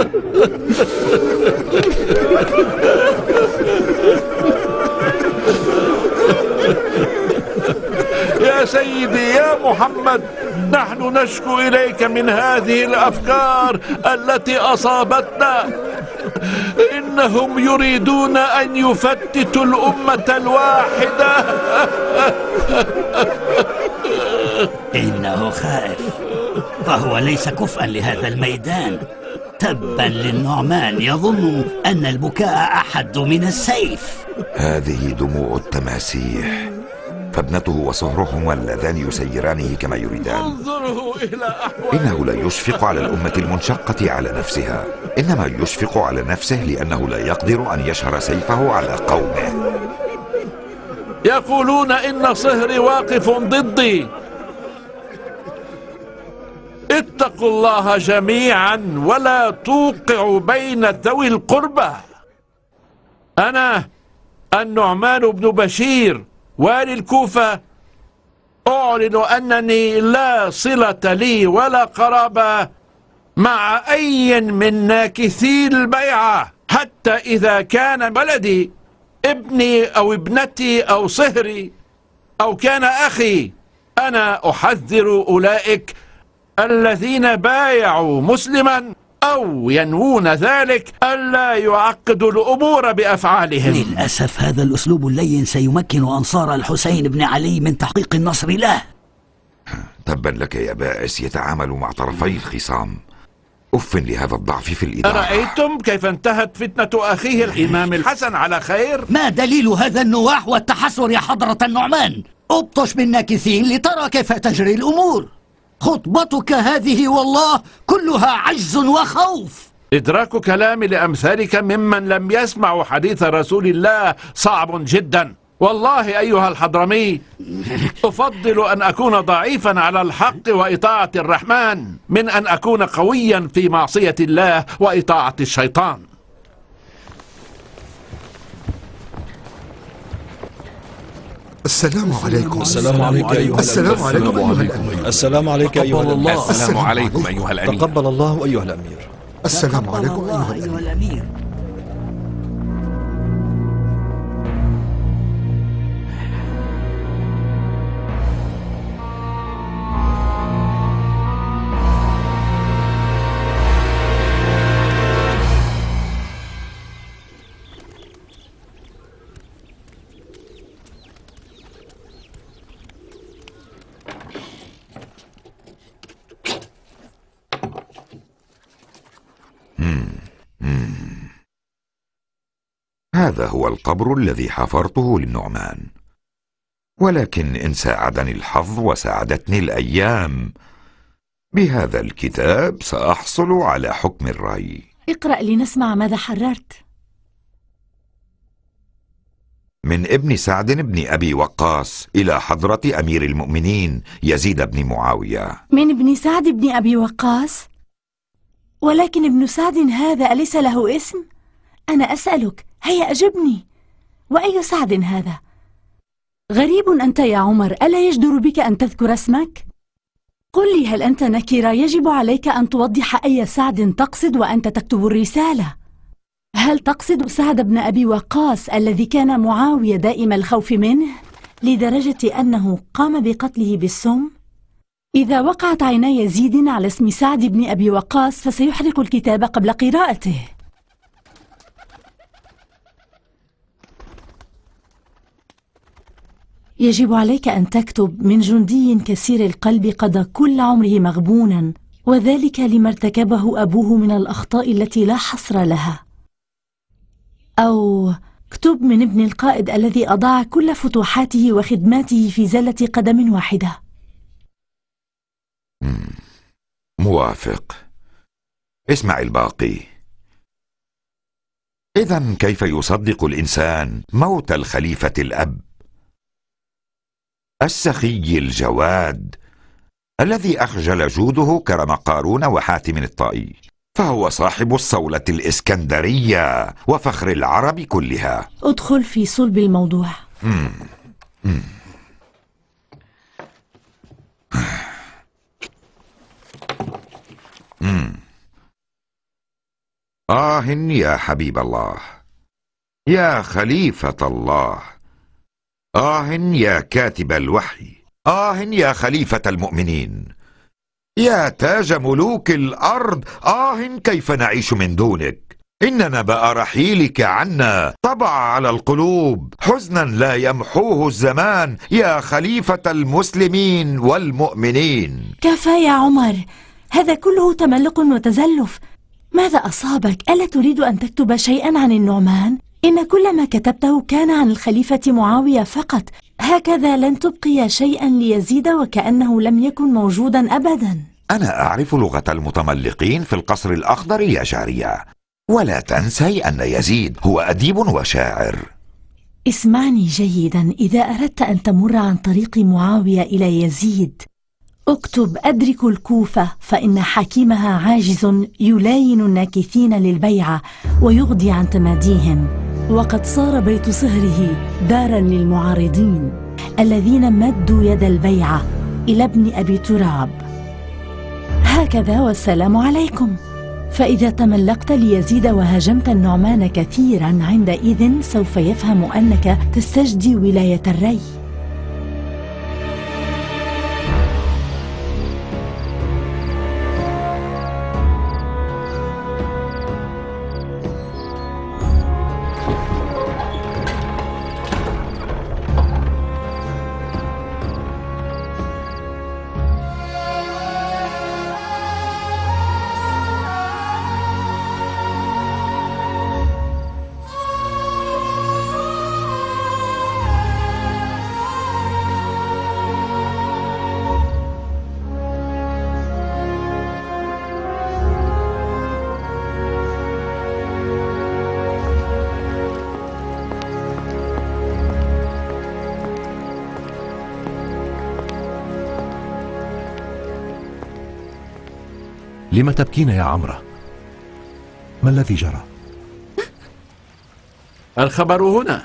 يا سيدي يا محمد، نحن نشكو إليك من هذه الأفكار التي أصابتنا. إنهم يريدون أن يفتتوا الأمة الواحدة. إنه خائف، فهو ليس كفءا لهذا الميدان. تبا للنعمان يظن أن البكاء أحد من السيف. هذه دموع التماسيح، فابنته وصهرهما اللذان يسيرانه كما يريدان. إنه لا يشفق على الأمة المنشقة على نفسها، إنما يشفق على نفسه لأنه لا يقدر أن يشهر سيفه على قومه. يقولون إن صهري واقف ضدي، اتقوا الله جميعا ولا توقعوا بين ذوي القربى. أنا النعمان بن بشير والي الكوفة أعلن أنني لا صلة لي ولا قرابة مع أي من ناكثي البيعة، حتى إذا كان ولدي ابني أو ابنتي أو صهري أو كان أخي. أنا أحذر أولئك الذين بايعوا مسلما أو ينوون ذلك ألا يعقدوا الأمور بأفعالهم. للأسف هذا الأسلوب اللين سيمكن أنصار الحسين بن علي من تحقيق النصر له. تبا لك يا بائس يتعامل مع طرفي الخصام. أف لهذا الضعف في الإدارة. أرأيتم كيف انتهت فتنة أخيه الإمام الحسن على خير؟ ما دليل هذا النواح والتحسر يا حضرة النعمان؟ ابطش بالناكثين لترى كيف تجري الأمور. خطبتك هذه والله كلها عجز وخوف. إدراك كلامي لأمثالك ممن لم يسمعوا حديث رسول الله صعب جدا. والله أيها الحضرمي أفضل أن أكون ضعيفا على الحق وإطاعة الرحمن من أن أكون قويا في معصية الله وإطاعة الشيطان. السلام عليكم. السلام عليك أيها السلام عليكم الأمير. السلام عليك أيها الأمير. السلام عليكم أيها الأمير. تقبل الله أيها الأمير. السلام عليكم أيها الأمير. هذا هو القبر الذي حفرته للنعمان، ولكن إن ساعدني الحظ وساعدتني الأيام بهذا الكتاب سأحصل على حكم الرأي. اقرأ لنسمع ماذا حررت. من ابن سعد بن أبي وقاص إلى حضرة أمير المؤمنين يزيد بن معاوية. من ابن سعد بن أبي وقاص؟ ولكن ابن سعد هذا أليس له اسم؟ أنا أسألك، هيا أجبني، وأي سعد هذا؟ غريب أنت يا عمر، ألا يجدر بك أن تذكر اسمك؟ قل لي، هل أنت نكرة يجب عليك أن توضح أي سعد تقصد وأنت تكتب الرسالة؟ هل تقصد سعد بن أبي وقاص الذي كان معاوية دائم الخوف منه لدرجة أنه قام بقتله بالسم؟ إذا وقعت عيني يزيد على اسم سعد بن أبي وقاص فسيحرق الكتاب قبل قراءته. يجب عليك أن تكتب: من جندي كثير القلب قضى كل عمره مغبونا، وذلك لما ارتكبه أبوه من الأخطاء التي لا حصر لها. أو اكتب: من ابن القائد الذي أضاع كل فتوحاته وخدماته في زلة قدم واحدة. موافق. اسمع الباقي. إذن كيف يصدق الإنسان موت الخليفة الأب السخي الجواد الذي أخجل جوده كرم قارون وحاتم الطائي، فهو صاحب الصولة الإسكندرية وفخر العرب كلها. ادخل في صلب الموضوع. مم. مم. مم. آه يا حبيب الله، يا خليفة الله، آه يا كاتب الوحي، آه يا خليفة المؤمنين، يا تاج ملوك الأرض، آه كيف نعيش من دونك. إن نبأ رحيلك عنا طبع على القلوب حزنا لا يمحوه الزمان، يا خليفة المسلمين والمؤمنين. كفى يا عمر، هذا كله تملق وتزلف. ماذا أصابك؟ ألا تريد أن تكتب شيئا عن النعمان؟ إن كل ما كتبته كان عن الخليفة معاوية فقط. هكذا لن تبقي شيئا ليزيد وكأنه لم يكن موجودا أبدا. أنا أعرف لغة المتملقين في القصر الأخضر يا جارية، ولا تنسي أن يزيد هو أديب وشاعر. اسمعني جيدا، إذا أردت أن تمر عن طريق معاوية إلى يزيد اكتب أدرك الكوفة فإن حكيمها عاجز يلاين الناكثين للبيعة ويغضي عن تماديهم، وقد صار بيت صهره دارا للمعارضين الذين مدوا يد البيعة إلى ابن أبي تراب. هكذا والسلام عليكم. فإذا تملقت ليزيد وهاجمت النعمان كثيرا عندئذ سوف يفهم أنك تستجدي ولاية الري. لم تبكين يا عمرة؟ ما الذي جرى؟ الخبر هنا.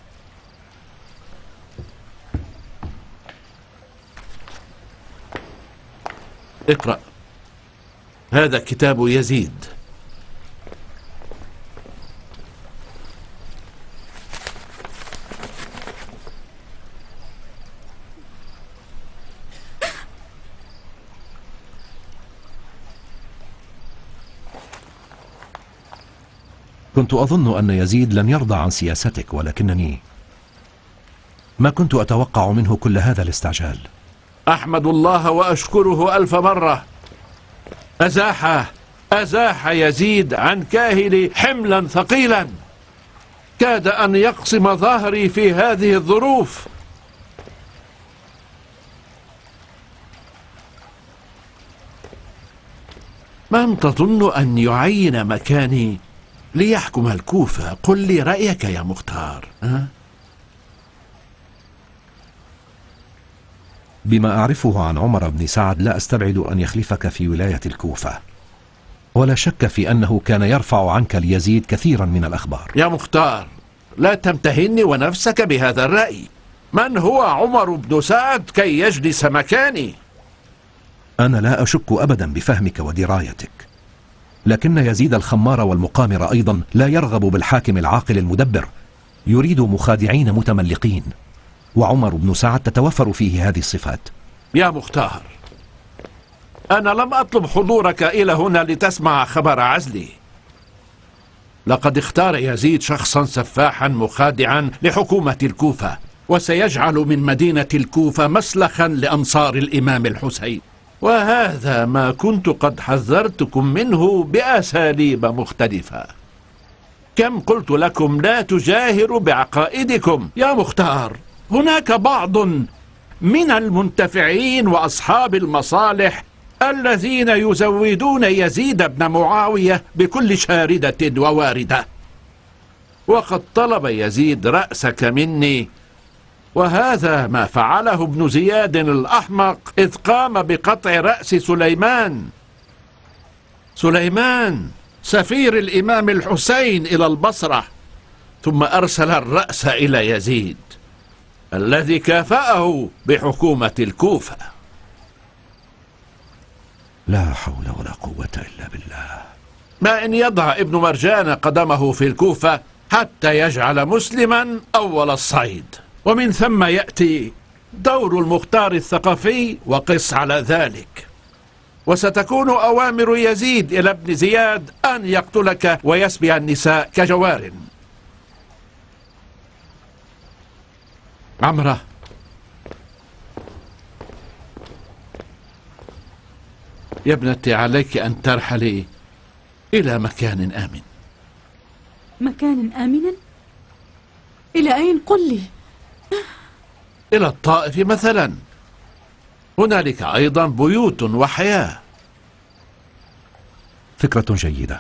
اقرأ. هذا كتاب يزيد. كنت أظن أن يزيد لن يرضى عن سياستك، ولكنني ما كنت أتوقع منه كل هذا الاستعجال. أحمد الله وأشكره ألف مرة. أزاح أزاح يزيد عن كاهلي حملا ثقيلا كاد أن يقسم ظهري في هذه الظروف. من تظن أن يعين مكاني ليحكم الكوفة؟ قل لي رأيك يا مختار. أه؟ بما أعرفه عن عمر بن سعد لا أستبعد أن يخلفك في ولاية الكوفة، ولا شك في أنه كان يرفع عنك ليزيد كثيرا من الأخبار. يا مختار، لا تمتهني ونفسك بهذا الرأي. من هو عمر بن سعد كي يجلس مكاني؟ أنا لا أشك أبدا بفهمك ودرايتك، لكن يزيد الخمار والمقامر أيضا لا يرغب بالحاكم العاقل المدبر، يريد مخادعين متملقين، وعمر بن سعد تتوفر فيه هذه الصفات. يا مختار، أنا لم أطلب حضورك إلى هنا لتسمع خبر عزلي. لقد اختار يزيد شخصا سفاحا مخادعا لحكومة الكوفة، وسيجعل من مدينة الكوفة مسلخا لأنصار الإمام الحسين، وهذا ما كنت قد حذرتكم منه بأساليب مختلفة. كم قلت لكم لا تجاهروا بعقائدكم يا مختار. هناك بعض من المنتفعين وأصحاب المصالح الذين يزودون يزيد بن معاوية بكل شاردة وواردة، وقد طلب يزيد رأسك مني، وهذا ما فعله ابن زياد الأحمق إذ قام بقطع رأس سليمان سليمان سفير الإمام الحسين إلى البصرة، ثم أرسل الرأس إلى يزيد الذي كافأه بحكومة الكوفة. لا حول ولا قوة إلا بالله. ما إن يضع ابن مرجان قدمه في الكوفة حتى يجعل مسلما أول الصعيد، ومن ثم يأتي دور المختار الثقفي وقس على ذلك، وستكون أوامر يزيد إلى ابن زياد أن يقتلك ويسبي النساء كجوار. عمرة، يا ابنتي، عليك أن ترحلي إلى مكان آمن. مكان آمن؟ إلى أين؟ قل لي. إلى الطائف مثلا، هنالك أيضا بيوت وحياة. فكرة جيدة.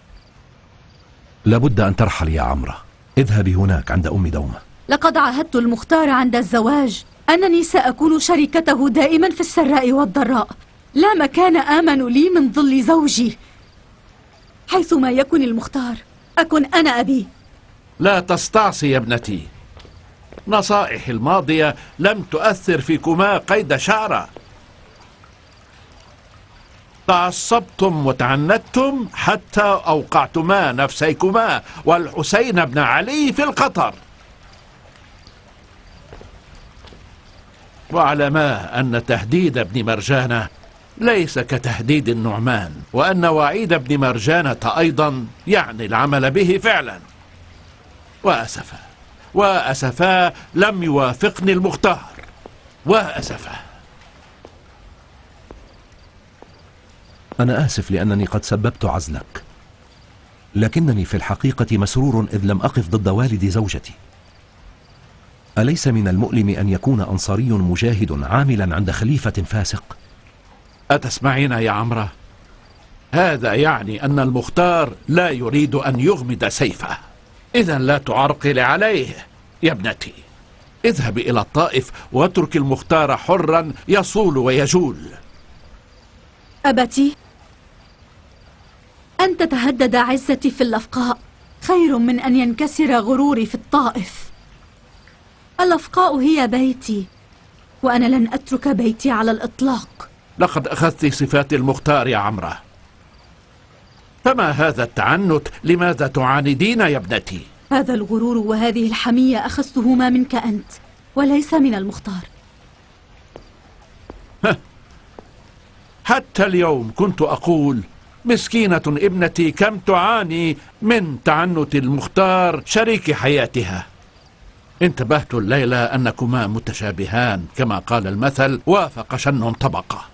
لابد أن ترحل يا عمرة. اذهبي هناك عند أم دومة. لقد عاهدت المختار عند الزواج أنني سأكون شريكته دائما في السراء والضراء. لا مكان آمن لي من ظل زوجي. حيثما يكن المختار أكن أنا أبي. لا تستعصي يا ابنتي، نصائحي الماضية لم تؤثر فيكما قيد شعرة. تعصبتم وتعنتم حتى أوقعتما نفسيكما والحسين بن علي في الخطر. واعلما أن تهديد ابن مرجانة ليس كتهديد النعمان، وأن وعيد ابن مرجانة أيضا يعني العمل به فعلا. وأسفا وأسفا لم يوافقني المختار، وأسفا. أنا آسف لأنني قد سببت عزلك، لكنني في الحقيقة مسرور إذ لم أقف ضد والد زوجتي. أليس من المؤلم أن يكون أنصاري مجاهد عاملا عند خليفة فاسق؟ أتسمعين يا عمرة؟ هذا يعني أن المختار لا يريد أن يغمد سيفه. إذا لا تعرقل عليه يا ابنتي. اذهبي إلى الطائف واترك المختار حرا يصول ويجول. أبتي، أن تتهدد عزتي في اللفقاء خير من أن ينكسر غروري في الطائف. اللفقاء هي بيتي، وأنا لن أترك بيتي على الإطلاق. لقد أخذت صفات المختار يا عمرة، فما هذا التعنت؟ لماذا تعاندين يا ابنتي؟ هذا الغرور وهذه الحمية أخذتهما منك أنت وليس من المختار. حتى اليوم كنت أقول مسكينة ابنتي كم تعاني من تعنت المختار شريك حياتها. انتبهت الليلة أنكما متشابهان كما قال المثل: وافق شن طبقة.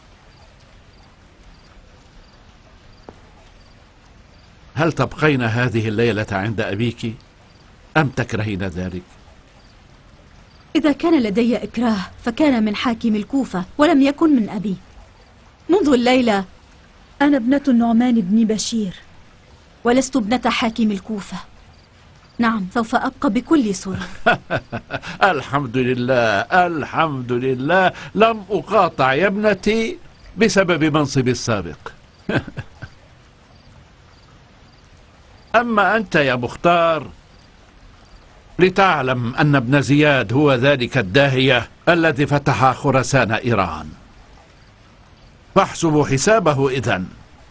هل تبقين هذه الليلة عند أبيك أم تكرهين ذلك؟ إذا كان لدي إكراه فكان من حاكم الكوفة ولم يكن من أبي. منذ الليلة أنا ابنة النعمان بن بشير ولست ابنة حاكم الكوفة. نعم، سوف أبقى بكل سرور. الحمد لله الحمد لله، لم أقاطع يا ابنتي بسبب منصبي السابق. أما أنت يا مختار، لتعلم أن ابن زياد هو ذلك الداهية الذي فتح خراسان إيران، فاحسبوا حسابه إذن.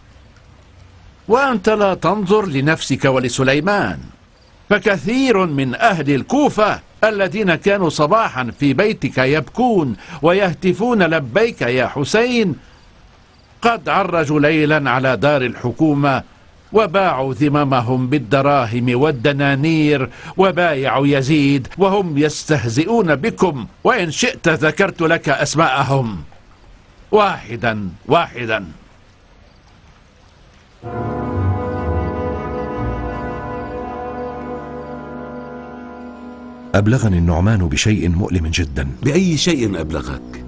وأنت لا تنظر لنفسك ولسليمان، فكثير من أهل الكوفة الذين كانوا صباحا في بيتك يبكون ويهتفون لبيك يا حسين قد عرجوا ليلا على دار الحكومة وباعوا ذممهم بالدراهم والدنانير وبايعوا يزيد وهم يستهزئون بكم. وإن شئت ذكرت لك أسماءهم واحدا واحدا. أبلغني النعمان بشيء مؤلم جدا. بأي شيء أبلغك؟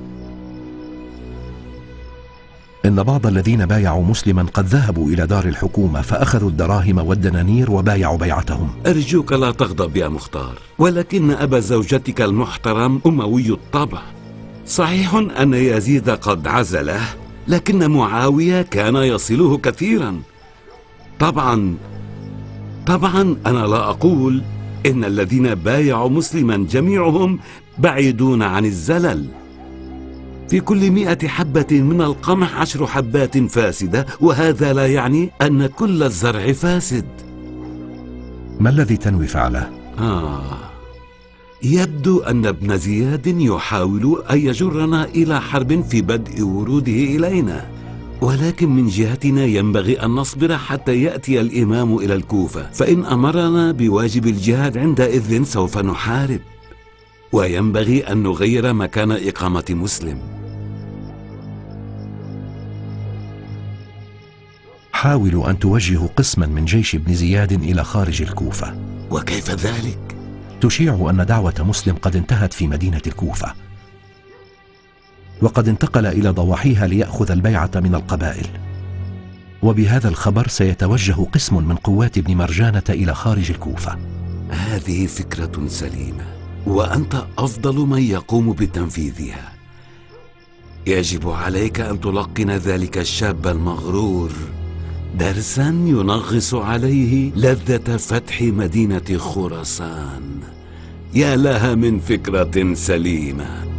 إن بعض الذين بايعوا مسلما قد ذهبوا إلى دار الحكومة فأخذوا الدراهم والدنانير وبايعوا بيعتهم. أرجوك لا تغضب يا مختار، ولكن أبا زوجتك المحترم أموي الطبع. صحيح أن يزيد قد عزله، لكن معاوية كان يصله كثيرا. طبعا طبعا أنا لا أقول إن الذين بايعوا مسلما جميعهم بعيدون عن الزلل. في كل مئة حبة من القمح عشر حبات فاسدة، وهذا لا يعني أن كل الزرع فاسد. ما الذي تنوي فعله؟ آه يبدو أن ابن زياد يحاول أن يجرنا إلى حرب في بدء وروده إلينا، ولكن من جهتنا ينبغي أن نصبر حتى يأتي الإمام إلى الكوفة، فإن أمرنا بواجب الجهاد عندئذ سوف نحارب، وينبغي أن نغير مكان إقامة مسلم. حاولوا أن توجهوا قسما من جيش ابن زياد إلى خارج الكوفة. وكيف ذلك؟ تشيع أن دعوة مسلم قد انتهت في مدينة الكوفة، وقد انتقل إلى ضواحيها ليأخذ البيعة من القبائل، وبهذا الخبر سيتوجه قسم من قوات ابن مرجانة إلى خارج الكوفة. هذه فكرة سليمة، وأنت أفضل من يقوم بتنفيذها. يجب عليك أن تلقن ذلك الشاب المغرور درسا ينغص عليه لذة فتح مدينة خراسان. يا لها من فكرة سليمة.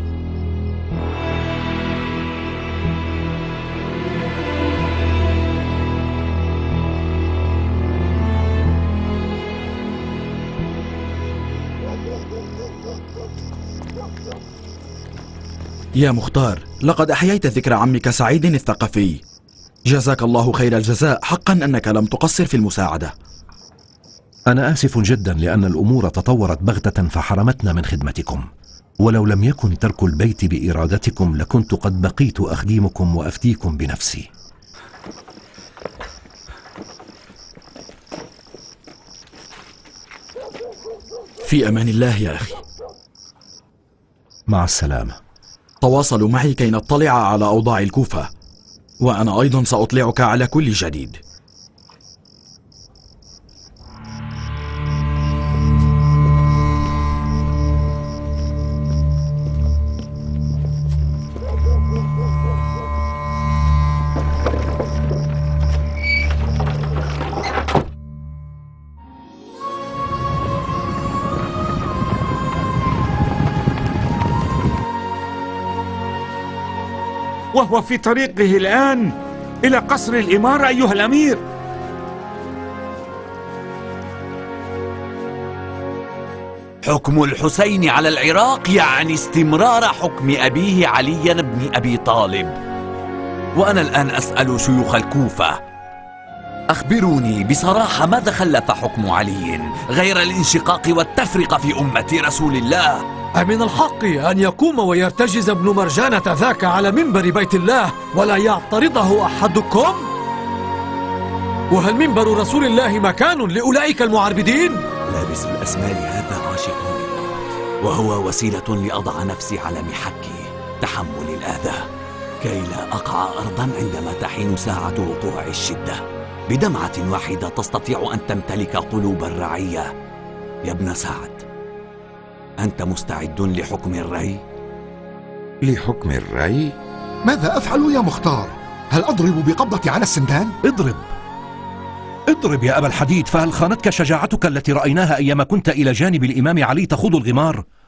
يا مختار، لقد أحييت ذكر عمك سعيد الثقفي. جزاك الله خير الجزاء، حقا أنك لم تقصر في المساعدة. أنا آسف جدا لأن الأمور تطورت بغتة فحرمتنا من خدمتكم، ولو لم يكن ترك البيت بإرادتكم لكنت قد بقيت أخدمكم وأفتيكم بنفسي. في أمان الله يا أخي. مع السلامة. تواصلوا معي كي نطلع على أوضاع الكوفة، وأنا أيضا سأطلعك على كل جديد. وهو في طريقه الآن إلى قصر الإمارة أيها الأمير. حكم الحسين على العراق يعني استمرار حكم أبيه علي بن أبي طالب. وأنا الآن أسأل شيوخ الكوفة، أخبروني بصراحة ماذا خلف حكم علي غير الانشقاق والتفرقة في أمة رسول الله؟ أمن الحق أن يقوم ويرتجز ابن مرجانة ذاك على منبر بيت الله ولا يعترضه أحدكم؟ وهل منبر رسول الله مكان لأولئك المعربدين؟ لابس الأسمال هذا عاشق للموت، وهو وسيلة لأضع نفسي على محكي تحمل الآذى كي لا أقع أرضا عندما تحين ساعة وقوع الشدة. بدمعة واحدة تستطيع أن تمتلك قلوب الرعية. يا ابن سعد، أنت مستعد لحكم الري؟ لحكم الري؟ ماذا أفعل يا مختار؟ هل أضرب بقبضتي على السندان؟ اضرب اضرب يا أبا الحديد، فهل خانتك شجاعتك التي رأيناها أيام كنت إلى جانب الإمام علي تخوض الغمار؟